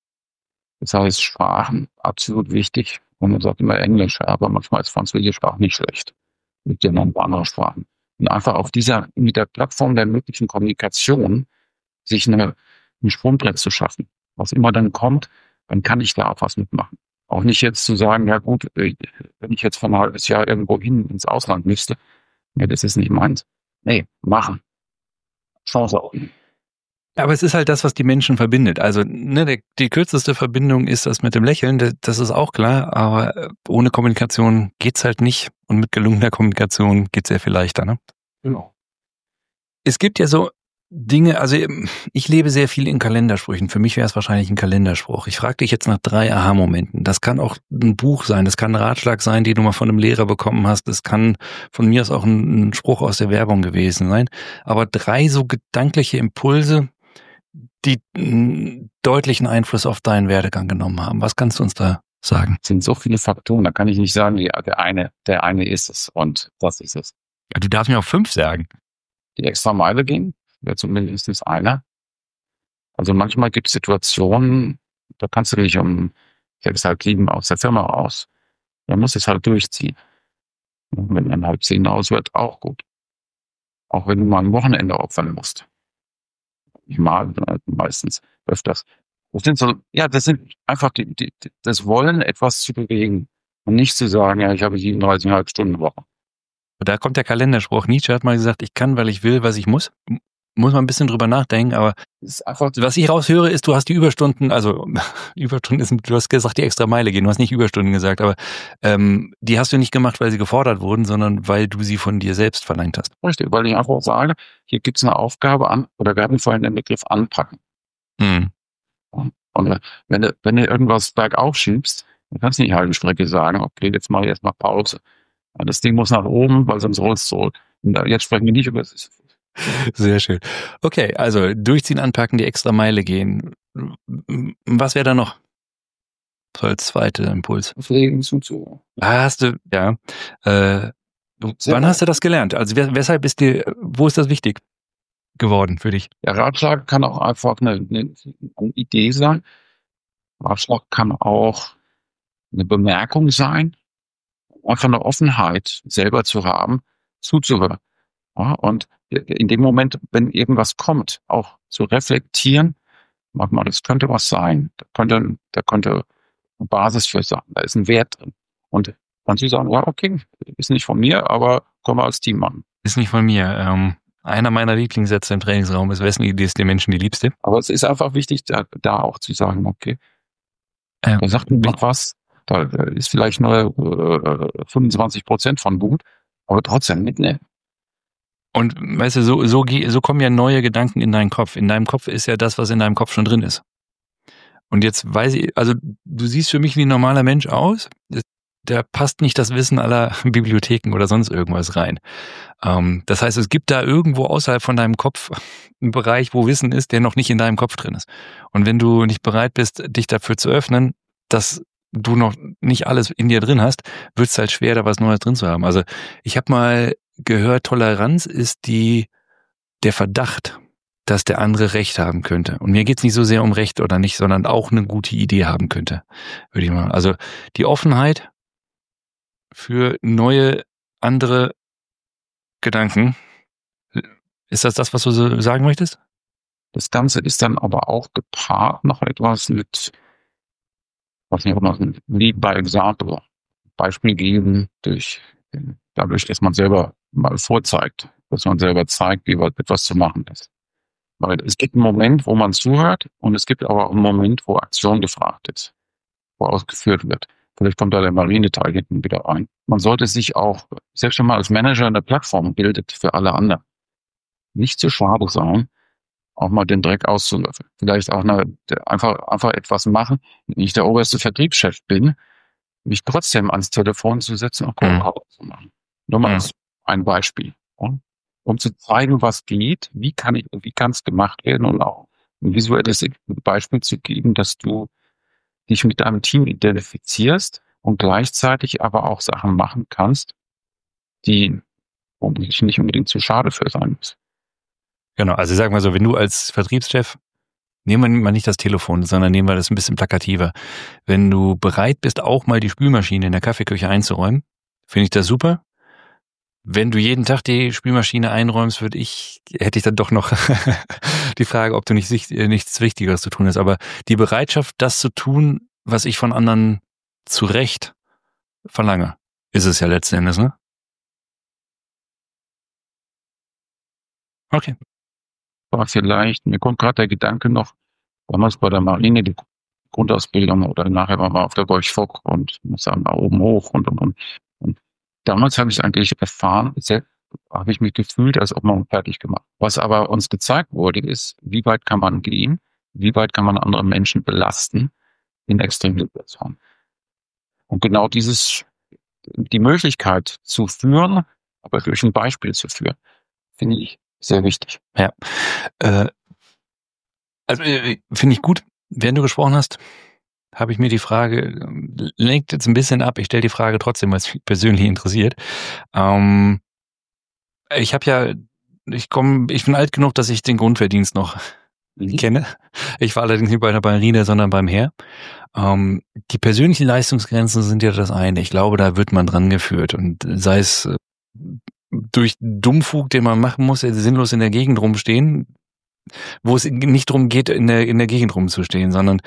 Das heißt, Sprachen, absolut wichtig. Und man sagt immer Englisch, aber manchmal ist Französisch auch nicht schlecht. Mit ja noch ein paar andere Sprachen. Und einfach auf dieser, mit der Plattform der möglichen Kommunikation sich eine, ein Sprungbrett zu schaffen. Was immer dann kommt, dann kann ich da auch was mitmachen. Auch nicht jetzt zu sagen, ja gut, wenn ich jetzt von ein halbes Jahr irgendwo hin ins Ausland müsste, ja, das ist nicht meins. Nee, machen. Chance auch. Aber es ist halt das, was die Menschen verbindet. Also ne, der, die kürzeste Verbindung ist das mit dem Lächeln, das, das ist auch klar, aber ohne Kommunikation geht's halt nicht und mit gelungener Kommunikation geht's sehr viel leichter. Ne? Genau. Es gibt ja so Dinge, also ich lebe sehr viel in Kalendersprüchen. Für mich wäre es wahrscheinlich ein Kalenderspruch. Ich frage dich jetzt nach drei Aha-Momenten. Das kann auch ein Buch sein, das kann ein Ratschlag sein, den du mal von einem Lehrer bekommen hast. Das kann von mir aus auch ein, ein Spruch aus der Werbung gewesen sein. Aber drei so gedankliche Impulse, die einen deutlichen Einfluss auf deinen Werdegang genommen haben. Was kannst du uns da sagen? Es sind so viele Faktoren, da kann ich nicht sagen, ja, der eine, der eine ist es und das ist es. Ja, du darfst mir auch fünf sagen. Die extra Meile gehen, wäre zumindest einer. Also manchmal gibt es Situationen, da kannst du dich um sechs, halb sieben aus der Firma raus. Da musst du es halt durchziehen. Und wenn dann halb zehn aus wird, auch gut. Auch wenn du mal ein Wochenende opfern musst. Ich mal, meistens öfters. Das sind so, ja, das sind einfach die, die, das Wollen, etwas zu bewegen. Und nicht zu sagen, ja, ich habe siebenunddreißig Komma fünf Stunden Woche. Da kommt der Kalenderspruch. Nietzsche hat mal gesagt, ich kann, weil ich will, was ich muss. Muss man ein bisschen drüber nachdenken, aber ist einfach, was ich raushöre, ist, du hast die Überstunden, also Überstunden ist, du hast gesagt, die extra Meile gehen, du hast nicht Überstunden gesagt, aber ähm, die hast du nicht gemacht, weil sie gefordert wurden, sondern weil du sie von dir selbst verlangt hast. Richtig, weil ich einfach sage, hier gibt es eine Aufgabe an, oder wir hatten vorhin den Begriff anpacken. Hm. Und, und wenn du, wenn du irgendwas bergauf schiebst, dann kannst du nicht die halbe Strecke sagen, okay, jetzt mache ich erstmal Pause. Das Ding muss nach oben, weil sonst rollst du zurück. Und da, jetzt sprechen wir nicht über das. Sehr schön. Okay, also durchziehen, anpacken, die extra Meile gehen. Was wäre da noch? So als zweiter Impuls. Pflegen zuzuhören. Hast du, ja. Äh, wann hast du das gelernt? Also weshalb ist dir, wo ist das wichtig geworden für dich? Der Ratschlag kann auch einfach eine, eine, eine Idee sein. Ratschlag kann auch eine Bemerkung sein. Einfach eine Offenheit selber zu haben, zuzuhören. Ja, und in dem Moment, wenn irgendwas kommt, auch zu reflektieren, manchmal, das könnte was sein, da könnte, da könnte eine Basis für sein, da ist ein Wert drin. Und dann zu sagen, ja, okay, ist nicht von mir, aber können wir als Team machen. Ist nicht von mir. Ähm, einer meiner Lieblingssätze im Trainingsraum ist, wessen Idee ist den Menschen die liebste? Aber es ist einfach wichtig, da, da auch zu sagen, okay, ähm, da sagt mir was, da ist vielleicht nur äh, fünfundzwanzig Prozent von gut, aber trotzdem mitnehmen. Und weißt du, so, so, so kommen ja neue Gedanken in deinen Kopf. In deinem Kopf ist ja das, was in deinem Kopf schon drin ist. Und jetzt weiß ich, also du siehst für mich wie ein normaler Mensch aus. Da passt nicht das Wissen aller Bibliotheken oder sonst irgendwas rein. Ähm, das heißt, es gibt da irgendwo außerhalb von deinem Kopf einen Bereich, wo Wissen ist, der noch nicht in deinem Kopf drin ist. Und wenn du nicht bereit bist, dich dafür zu öffnen, dass du noch nicht alles in dir drin hast, wird es halt schwer, da was Neues drin zu haben. Also ich habe mal gehört, Toleranz ist die der Verdacht, dass der andere Recht haben könnte. Und mir geht's nicht so sehr um Recht oder nicht, sondern auch eine gute Idee haben könnte, würde ich mal. Also die Offenheit für neue, andere Gedanken. Ist das das, was du so sagen möchtest? Das Ganze ist dann aber auch gepaart noch etwas mit, was nicht immer ein Lead by Example, Beispiel geben, durch, dadurch, dass man selber mal vorzeigt, dass man selber zeigt, wie etwas zu machen ist. Weil es gibt einen Moment, wo man zuhört und es gibt aber auch einen Moment, wo Aktion gefragt ist, wo ausgeführt wird. Vielleicht kommt da der Marine-Teil hinten wieder rein. Man sollte sich auch, selbst wenn man als Manager eine Plattform bildet für alle anderen, nicht zu schade sein, auch mal den Dreck auszulöffeln. Vielleicht auch eine, einfach, einfach etwas machen. Wenn ich der oberste Vertriebschef bin, mich trotzdem ans Telefon zu setzen und Mhm. Call zu machen. Nur mal Mhm. als ein Beispiel. ja. Um zu zeigen, was geht, wie kann ich, wie kann es gemacht werden und auch ein visuelles Beispiel zu geben, dass du dich mit deinem Team identifizierst und gleichzeitig aber auch Sachen machen kannst, die womöglich nicht unbedingt zu schade für sein müssen. Genau, also sag mal so, wenn du als Vertriebschef, nehmen wir mal nicht das Telefon, sondern nehmen wir das ein bisschen plakativer. Wenn du bereit bist, auch mal die Spülmaschine in der Kaffeeküche einzuräumen, finde ich das super. Wenn du jeden Tag die Spülmaschine einräumst, würde ich, hätte ich dann doch noch die Frage, ob du nicht sich- äh, nichts Wichtigeres zu tun hast. Aber die Bereitschaft, das zu tun, was ich von anderen zu Recht verlange, ist es ja letzten Endes, ne? Okay. Aber vielleicht, mir kommt gerade der Gedanke noch, damals bei der Marine, die Grundausbildung oder nachher waren wir auf der Golf Fock und muss sagen, da oben hoch und, und, und. und damals habe ich eigentlich erfahren, selbst habe ich mich gefühlt, als ob man fertig gemacht. Was aber uns gezeigt wurde, ist, wie weit kann man gehen, wie weit kann man andere Menschen belasten in Extremsituationen. Und genau dieses, die Möglichkeit zu führen, aber durch ein Beispiel zu führen, finde ich sehr wichtig. Ja. Äh, also äh, finde ich gut. Während du gesprochen hast, habe ich mir die Frage, äh, lenkt jetzt ein bisschen ab. Ich stelle die Frage trotzdem, weil es mich persönlich interessiert. Ähm, ich habe ja, ich komme, ich bin alt genug, dass ich den Grundwehrdienst noch Mhm. kenne. Ich war allerdings nicht bei der Marine, sondern beim Heer. Ähm, die persönlichen Leistungsgrenzen sind ja das eine. Ich glaube, da wird man dran geführt. Und sei es äh, durch Dummfug, den man machen muss, sinnlos in der Gegend rumstehen, wo es nicht darum geht, in der, in der Gegend rumzustehen, sondern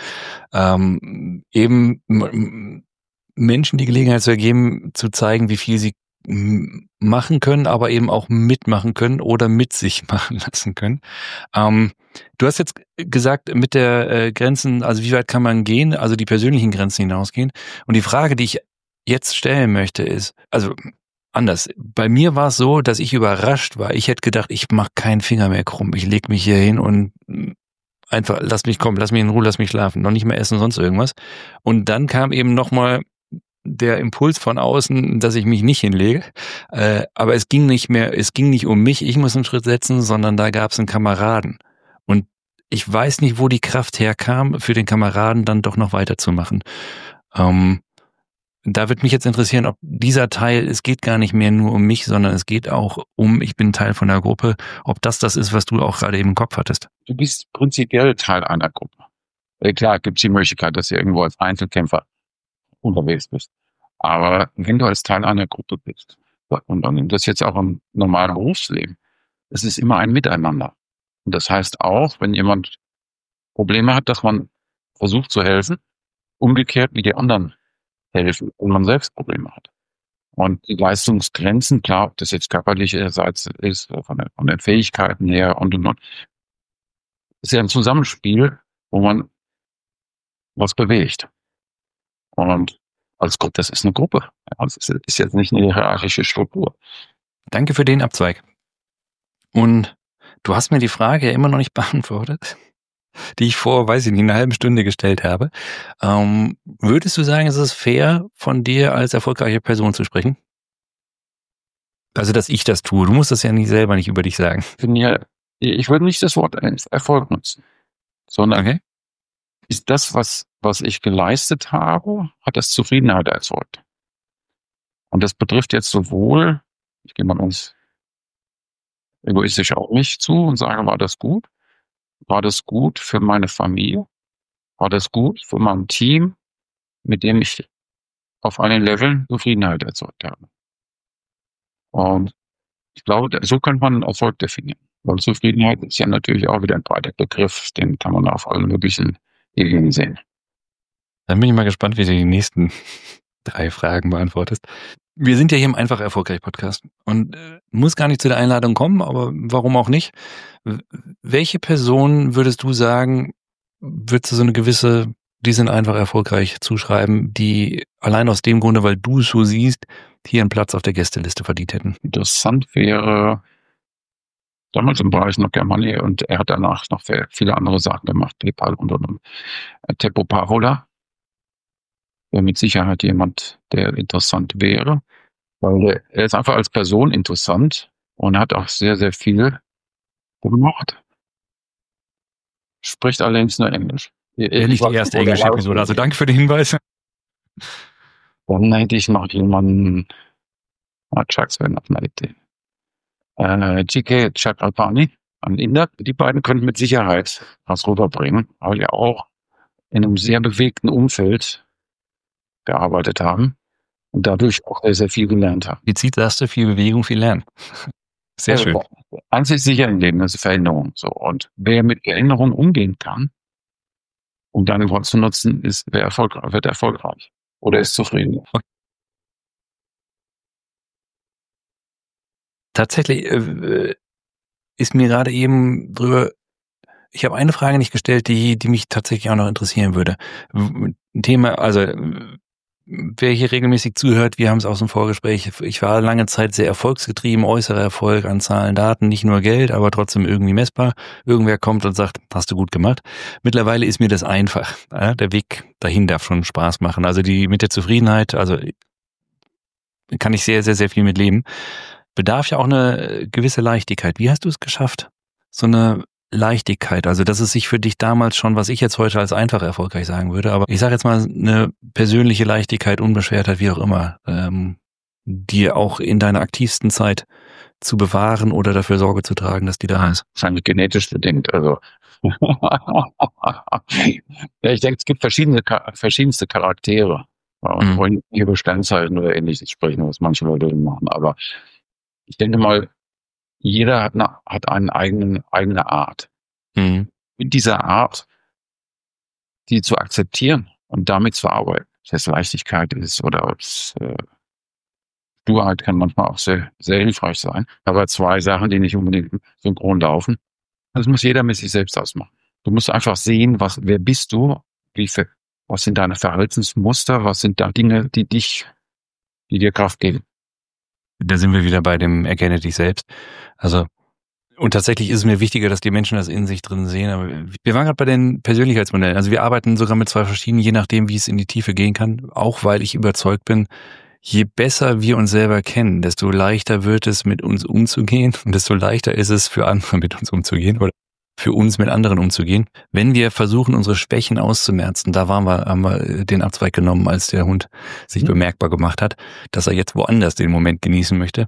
ähm, eben m- Menschen die Gelegenheit zu ergeben, zu zeigen, wie viel sie m- machen können, aber eben auch mitmachen können oder mit sich machen lassen können. Ähm, du hast jetzt gesagt, mit der äh, Grenzen, also wie weit kann man gehen, also die persönlichen Grenzen hinausgehen. Und die Frage, die ich jetzt stellen möchte, ist, also anders. Bei mir war es so, dass ich überrascht war. Ich hätte gedacht, ich mache keinen Finger mehr krumm. Ich leg mich hier hin und mm, einfach, lass mich kommen, lass mich in Ruhe, lass mich schlafen, noch nicht mehr essen, sonst irgendwas. Und dann kam eben nochmal der Impuls von außen, dass ich mich nicht hinlege. Äh, aber es ging nicht mehr, es ging nicht um mich, ich muss einen Schritt setzen, sondern da gab es einen Kameraden. Und ich weiß nicht, wo die Kraft herkam, für den Kameraden dann doch noch weiterzumachen. Ähm, da wird mich jetzt interessieren, ob dieser Teil, es geht gar nicht mehr nur um mich, sondern es geht auch um, ich bin Teil von der Gruppe, ob das das ist, was du auch gerade eben im Kopf hattest. Du bist prinzipiell Teil einer Gruppe. Äh, Klar, gibt es die Möglichkeit, dass du irgendwo als Einzelkämpfer unterwegs bist. Aber wenn du als Teil einer Gruppe bist, und dann das jetzt auch im normalen Berufsleben, es ist immer ein Miteinander. Und das heißt auch, wenn jemand Probleme hat, dass man versucht zu helfen, umgekehrt wie die anderen helfen, wenn man selbst Probleme hat. Und die Leistungsgrenzen, klar, ob das jetzt körperlicherseits ist, von, der, von den Fähigkeiten her und und und, ist ja ein Zusammenspiel, wo man was bewegt. Und als Gruppe, das ist eine Gruppe. Ja, das ist, ist jetzt nicht eine hierarchische Struktur. Danke für den Abzweig. Und du hast mir die Frage ja immer noch nicht beantwortet, die ich vor, weiß ich nicht, einer halben Stunde gestellt habe. Ähm, würdest du sagen, es ist fair, von dir als erfolgreiche Person zu sprechen? Also, dass ich das tue. Du musst das ja nicht selber nicht über dich sagen. Ich bin ja, ich würde nicht das Wort Erfolg nutzen, sondern Okay? ist das, was, was ich geleistet habe, hat das Zufriedenheit erzeugt. Und das betrifft jetzt sowohl, ich gehe mal ganz egoistisch auf mich zu und sage, war das gut? War das gut für meine Familie? War das gut für mein Team, mit dem ich auf einem Level Zufriedenheit erzeugt habe? Und ich glaube, so könnte man Erfolg definieren. Weil Zufriedenheit ist ja natürlich auch wieder ein breiter Begriff, den kann man auf allen möglichen Ebenen sehen. Dann bin ich mal gespannt, wie du die nächsten drei Fragen beantwortest. Wir sind ja hier im Einfach Erfolgreich Podcast und äh, muss gar nicht zu der Einladung kommen, aber warum auch nicht? W- Welche Person würdest du sagen, würdest du so eine gewisse, die sind einfach erfolgreich zuschreiben, die allein aus dem Grunde, weil du es so siehst, hier einen Platz auf der Gästeliste verdient hätten? Interessant wäre damals im Bereich noch Germany, und er hat danach noch viele andere Sachen gemacht, PayPal und und und. Teppo Parola wäre mit Sicherheit jemand, der interessant wäre, weil der, er ist einfach als Person interessant und hat auch sehr, sehr viel gemacht. Spricht allerdings nur Englisch. Wäre nicht die erste englische Episode, also danke für den Hinweis. Dann hätte ich noch jemanden, ah, Chucks wäre noch eine Idee. Äh, G K Chakrapani, ein Inder. Die beiden könnten mit Sicherheit was rüberbringen, weil die auch in einem sehr bewegten Umfeld gearbeitet haben und dadurch auch sehr, sehr viel gelernt haben. Wie zieht das viel Bewegung, viel Lernen? Sehr also, schön. Eins ist sicher im Leben, das ist Veränderung. So. Und wer mit Veränderung umgehen kann, um deine Worte zu nutzen, ist, wer erfolgreich, wird erfolgreich oder ist zufrieden. Okay. Tatsächlich äh, ist mir gerade eben drüber, ich habe eine Frage nicht gestellt, die, die mich tatsächlich auch noch interessieren würde. Ein Thema, also wer hier regelmäßig zuhört, wir haben es aus dem Vorgespräch, ich war lange Zeit sehr erfolgsgetrieben, äußerer Erfolg an Zahlen, Daten, nicht nur Geld, aber trotzdem irgendwie messbar. Irgendwer kommt und sagt, hast du gut gemacht. Mittlerweile ist mir das einfach. Ja, der Weg dahin darf schon Spaß machen. Also die mit der Zufriedenheit, also kann ich sehr, sehr, sehr viel mit leben. Bedarf ja auch eine gewisse Leichtigkeit. Wie hast du es geschafft? So eine Leichtigkeit, also dass es sich für dich damals schon, was ich jetzt heute als einfach erfolgreich sagen würde, aber ich sage jetzt mal eine persönliche Leichtigkeit, Unbeschwertheit, wie auch immer, ähm, die auch in deiner aktivsten Zeit zu bewahren oder dafür Sorge zu tragen, dass die da ist. Wahrscheinlich genetisch bedingt, also ja, ich denke, es gibt verschiedene, verschiedenste Charaktere. Und mhm. wollen nicht über Sternzeichen oder ähnliches sprechen, was manche Leute machen, aber ich denke mal, jeder hat eine, hat einen eigenen, eigene Art. Mhm. Mit dieser Art, die zu akzeptieren und damit zu arbeiten, ob es Leichtigkeit ist oder ob es äh, Sturheit kann manchmal auch sehr, sehr hilfreich sein. Aber zwei Sachen, die nicht unbedingt synchron laufen. Das muss jeder mit sich selbst ausmachen. Du musst einfach sehen, was, wer bist du, wie für, was sind deine Verhaltensmuster, was sind da Dinge, die dich, die dir Kraft geben. Da sind wir wieder bei dem Erkenne dich selbst. Also, und tatsächlich ist es mir wichtiger, dass die Menschen das in sich drin sehen. Aber wir waren gerade bei den Persönlichkeitsmodellen. Also wir arbeiten sogar mit zwei verschiedenen, je nachdem, wie es in die Tiefe gehen kann. Auch weil ich überzeugt bin, je besser wir uns selber kennen, desto leichter wird es, mit uns umzugehen. Und desto leichter ist es, für andere mit uns umzugehen oder für uns mit anderen umzugehen. Wenn wir versuchen, unsere Schwächen auszumerzen, da waren wir, haben wir den Abzweig genommen, als der Hund sich mhm. bemerkbar gemacht hat, dass er jetzt woanders den Moment genießen möchte,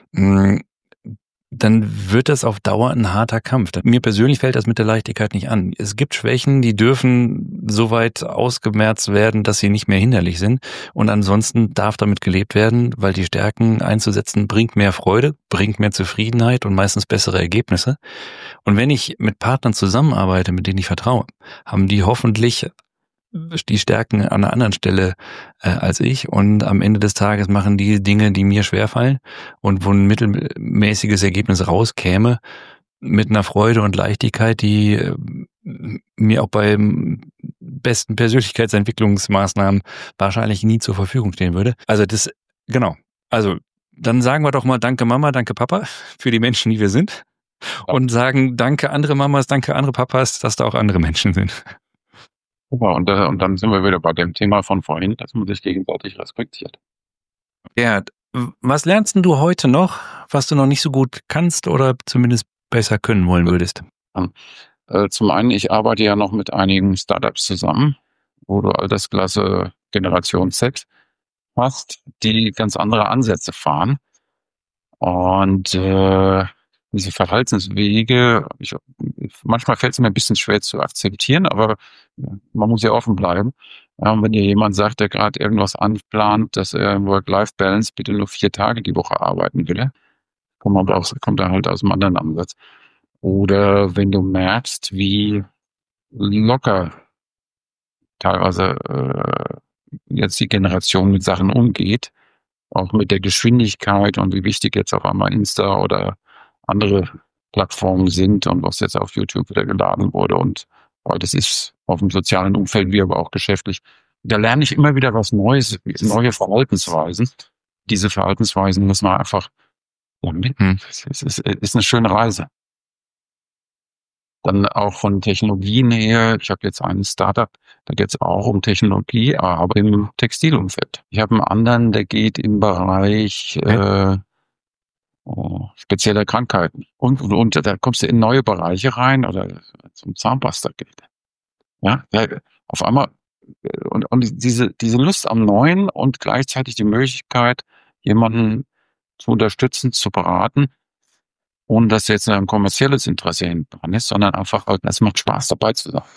dann wird das auf Dauer ein harter Kampf. Mir persönlich fällt das mit der Leichtigkeit nicht an. Es gibt Schwächen, die dürfen so weit ausgemerzt werden, dass sie nicht mehr hinderlich sind. Und ansonsten darf damit gelebt werden, weil die Stärken einzusetzen bringt mehr Freude, bringt mehr Zufriedenheit und meistens bessere Ergebnisse. Und wenn ich mit Partnern zusammenarbeite, mit denen ich vertraue, haben die hoffentlich die Stärken an einer anderen Stelle äh, als ich, und am Ende des Tages machen die Dinge, die mir schwerfallen und wo ein mittelmäßiges Ergebnis rauskäme, mit einer Freude und Leichtigkeit, die äh, mir auch bei besten Persönlichkeitsentwicklungsmaßnahmen wahrscheinlich nie zur Verfügung stehen würde. Also das, genau. Also dann sagen wir doch mal Danke Mama, danke Papa für die Menschen, die wir sind, und sagen Danke andere Mamas, danke andere Papas, dass da auch andere Menschen sind. Super, und, äh, und dann sind wir wieder bei dem Thema von vorhin, dass man sich gegenseitig respektiert. Gerhard, was lernst denn du heute noch, was du noch nicht so gut kannst oder zumindest besser können wollen würdest? Ja, äh, zum einen, ich arbeite ja noch mit einigen Startups zusammen, wo du Altersklasse Generation Z hast, die ganz andere Ansätze fahren. Und äh, diese Verhaltenswege, ich, manchmal fällt es mir ein bisschen schwer zu akzeptieren, aber man muss ja offen bleiben. Ja, und wenn dir jemand sagt, der gerade irgendwas anplant, dass er im Work-Life-Balance bitte nur vier Tage die Woche arbeiten will, kommt, auch, kommt er halt aus einem anderen Ansatz. Oder wenn du merkst, wie locker teilweise äh, jetzt die Generation mit Sachen umgeht, auch mit der Geschwindigkeit und wie wichtig jetzt auf einmal Insta oder andere Plattformen sind und was jetzt auf YouTube wieder geladen wurde, und oh, das ist auf dem sozialen Umfeld wie aber auch geschäftlich. Da lerne ich immer wieder was Neues, neue Verhaltensweisen. Diese Verhaltensweisen muss man einfach, ja, hm. es ist, ist eine schöne Reise. Dann auch von Technologien her. Ich habe jetzt ein Startup, da geht es auch um Technologie, aber im Textilumfeld. Ich habe einen anderen, der geht im Bereich äh, oh, spezielle Krankheiten. Und, und, und da kommst du in neue Bereiche rein oder zum Zahnpasta geht. Ja, auf einmal und, und diese, diese Lust am Neuen und gleichzeitig die Möglichkeit, jemanden zu unterstützen, zu beraten, ohne dass jetzt ein kommerzielles Interesse hinten dran ist, sondern einfach, es macht Spaß, dabei zu sein.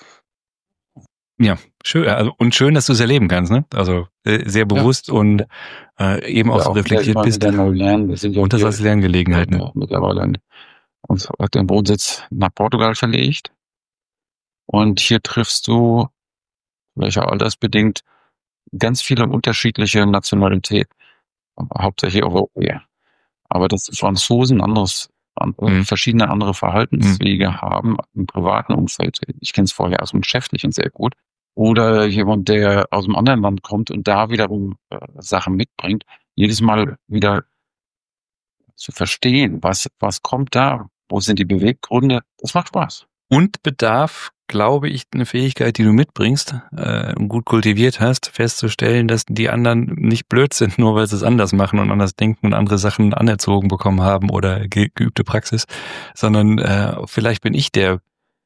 Ja, schön. Also, und schön, dass du es erleben kannst, ne? Also äh, sehr bewusst ja. und äh, eben auch ja, so reflektiert auch bist. Lernen. Wir sind ja und das als Lerngelegenheit. Ja, mittlerweile uns hat den Wohnsitz nach Portugal verlegt. Und hier triffst du, welcher altersbedingt, ganz viele unterschiedliche Nationalitäten. Hauptsächlich Europäer. Aber dass die Franzosen anderes, andere, mhm. verschiedene andere Verhaltenswege mhm. haben im privaten Umfeld. Ich kenne es vorher aus dem Geschäftlichen sehr gut. Oder jemand, der aus einem anderen Land kommt und da wiederum äh, Sachen mitbringt, jedes Mal wieder zu verstehen, was, was kommt da, wo sind die Beweggründe, das macht Spaß. Und bedarf, glaube ich, eine Fähigkeit, die du mitbringst äh, und gut kultiviert hast, festzustellen, dass die anderen nicht blöd sind, nur weil sie es anders machen und anders denken und andere Sachen anerzogen bekommen haben oder ge- geübte Praxis, sondern äh, vielleicht bin ich der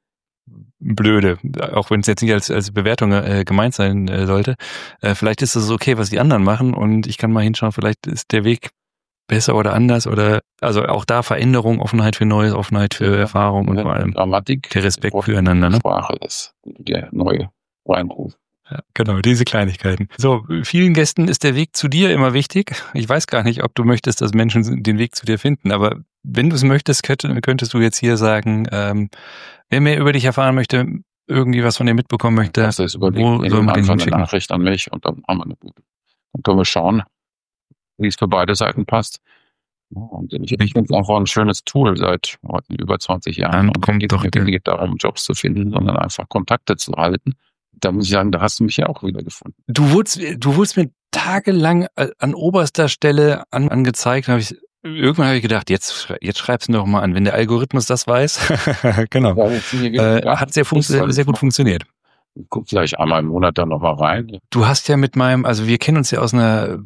Blöde, auch wenn es jetzt nicht als, als Bewertung äh, gemeint sein äh, sollte. Äh, vielleicht ist es okay, was die anderen machen und ich kann mal hinschauen, vielleicht ist der Weg besser oder anders oder also auch da Veränderung, Offenheit für Neues, Offenheit für Erfahrung und vor allem Grammatik, der Respekt füreinander. Ne? Sprache ist der neue Reinruf. Ja, genau, diese Kleinigkeiten. So, vielen Gästen ist der Weg zu dir immer wichtig. Ich weiß gar nicht, ob du möchtest, dass Menschen den Weg zu dir finden, aber wenn du es möchtest, könntest du jetzt hier sagen, ähm, wer mehr über dich erfahren möchte, irgendwie was von dir mitbekommen möchte, das ist wo soll man den hinschicken? Eine Nachricht an mich und dann haben wir eine gute. Dann können wir schauen, wie es für beide Seiten passt. Und ich finde es einfach ein schönes Tool seit über zwanzig Jahren. Dann kommt es doch geht nicht darum, Jobs zu finden, sondern einfach Kontakte zu halten. Da muss ich sagen, da hast du mich ja auch wieder gefunden. Du wurdest, du wurdest mir tagelang an oberster Stelle an, angezeigt. Hab ich, irgendwann habe ich gedacht, jetzt, jetzt schreib's mir doch mal an. Wenn der Algorithmus das weiß, genau, äh, hat sehr, fun- sehr, sehr gut funktioniert. Guck vielleicht einmal im Monat da nochmal rein. Du hast ja mit meinem, also wir kennen uns ja aus einer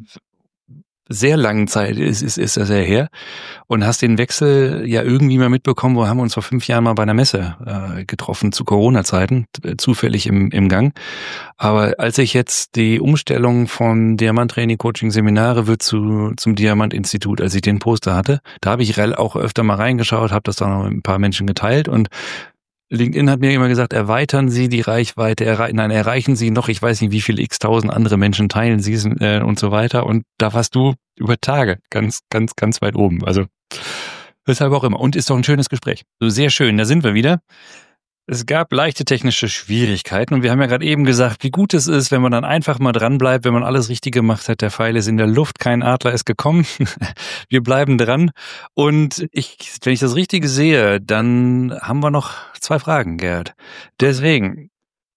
sehr langen Zeit, ist, ist, ist das ja her, und hast den Wechsel ja irgendwie mal mitbekommen, wo haben wir uns vor fünf Jahren mal bei einer Messe äh, getroffen, zu Corona-Zeiten, äh, zufällig im, im Gang. Aber als ich jetzt die Umstellung von Diamant-Training, Coaching, Seminare wird zu zum Diamant-Institut, als ich den Poster hatte, da habe ich auch öfter mal reingeschaut, habe das dann noch mit ein paar Menschen geteilt und LinkedIn hat mir immer gesagt, erweitern Sie die Reichweite, errei- nein, erreichen Sie noch, ich weiß nicht, wie viele x-tausend andere Menschen teilen Sie äh, und so weiter. Und da warst du über Tage ganz, ganz, ganz weit oben. Also weshalb auch immer. Und ist doch ein schönes Gespräch. So, sehr schön, da sind wir wieder. Es gab leichte technische Schwierigkeiten und wir haben ja gerade eben gesagt, wie gut es ist, wenn man dann einfach mal dran bleibt, wenn man alles richtig gemacht hat. Der Pfeil ist in der Luft, kein Adler ist gekommen. Wir bleiben dran. Und ich, wenn ich das Richtige sehe, dann haben wir noch zwei Fragen, Gerd. Deswegen,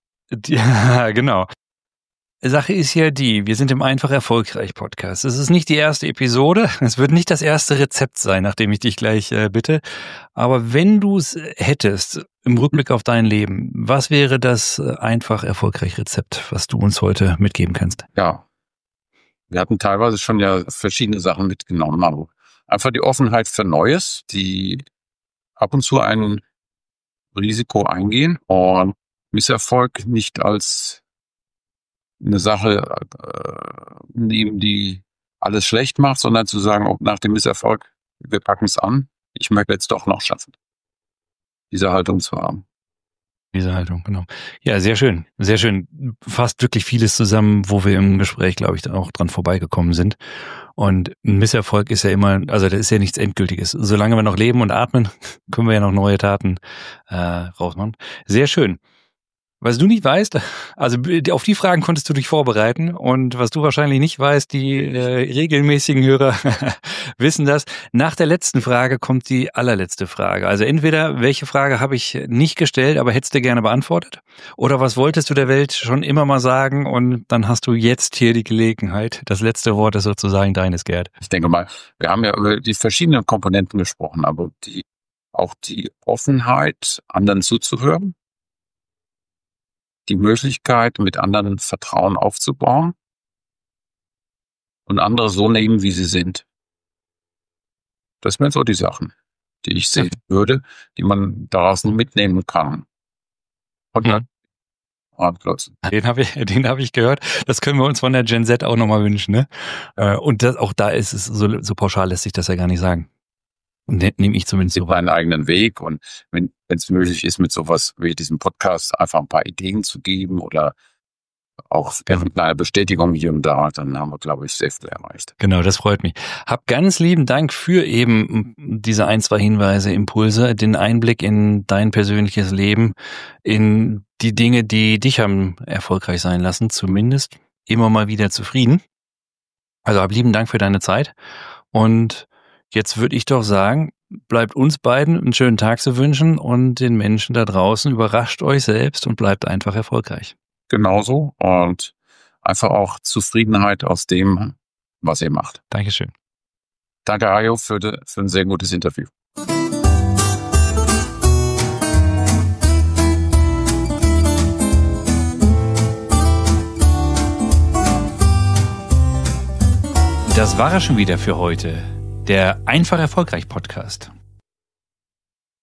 ja, genau. Sache ist ja die, wir sind im Einfach Erfolgreich Podcast. Es ist nicht die erste Episode, es wird nicht das erste Rezept sein, nachdem ich dich gleich äh, bitte. Aber wenn du es hättest, im Rückblick auf dein Leben, was wäre das Einfach Erfolgreich Rezept, was du uns heute mitgeben kannst? Ja, wir hatten teilweise schon ja verschiedene Sachen mitgenommen. Aber einfach die Offenheit für Neues, die ab und zu ein Risiko eingehen und Misserfolg nicht als eine Sache äh, nehmen, die alles schlecht macht, sondern zu sagen, auch nach dem Misserfolg, wir packen es an, ich möchte jetzt doch noch schaffen. Diese Haltung zu haben. Diese Haltung, genau. Ja, sehr schön, sehr schön. Fasst wirklich vieles zusammen, wo wir im Gespräch, glaube ich, auch dran vorbeigekommen sind. Und ein Misserfolg ist ja immer, also das ist ja nichts Endgültiges. Solange wir noch leben und atmen, können wir ja noch neue Taten äh, rausmachen. Sehr schön. Was du nicht weißt, also auf die Fragen konntest du dich vorbereiten und was du wahrscheinlich nicht weißt, die äh, regelmäßigen Hörer wissen das. Nach der letzten Frage kommt die allerletzte Frage. Also entweder, welche Frage habe ich nicht gestellt, aber hättest du gerne beantwortet? Oder was wolltest du der Welt schon immer mal sagen und dann hast du jetzt hier die Gelegenheit. Das letzte Wort ist sozusagen deines, Gerd. Ich denke mal, wir haben ja über die verschiedenen Komponenten gesprochen, aber die auch die Offenheit, anderen zuzuhören, die Möglichkeit, mit anderen Vertrauen aufzubauen und andere so nehmen, wie sie sind. Das wären so die Sachen, die ich sehen würde, die man daraus nur mitnehmen kann. Und dann Artplätzen. Den habe ich, den habe ich gehört. Das können wir uns von der Gen Z auch nochmal wünschen, ne? Ja. Und das, auch da ist es so, so pauschal lässt sich das ja gar nicht sagen. Ne, nehme ich zumindest so. Seinen eigenen Weg, und wenn es möglich ist, mit sowas wie diesem Podcast einfach ein paar Ideen zu geben oder auch eine kleine Bestätigung hier und da, dann haben wir, glaube ich, sehr viel erreicht. Genau, das freut mich. Hab ganz lieben Dank für eben diese ein, zwei Hinweise, Impulse, den Einblick in dein persönliches Leben, in die Dinge, die dich haben erfolgreich sein lassen, zumindest immer mal wieder zufrieden. Also hab lieben Dank für deine Zeit, und jetzt würde ich doch sagen, bleibt uns beiden einen schönen Tag zu wünschen und den Menschen da draußen, überrascht euch selbst und bleibt einfach erfolgreich. Genauso, und einfach auch Zufriedenheit aus dem, was ihr macht. Dankeschön. Danke, Ajo, für, de, für ein sehr gutes Interview. Das war es schon wieder für heute. Der Einfach Erfolgreich Podcast.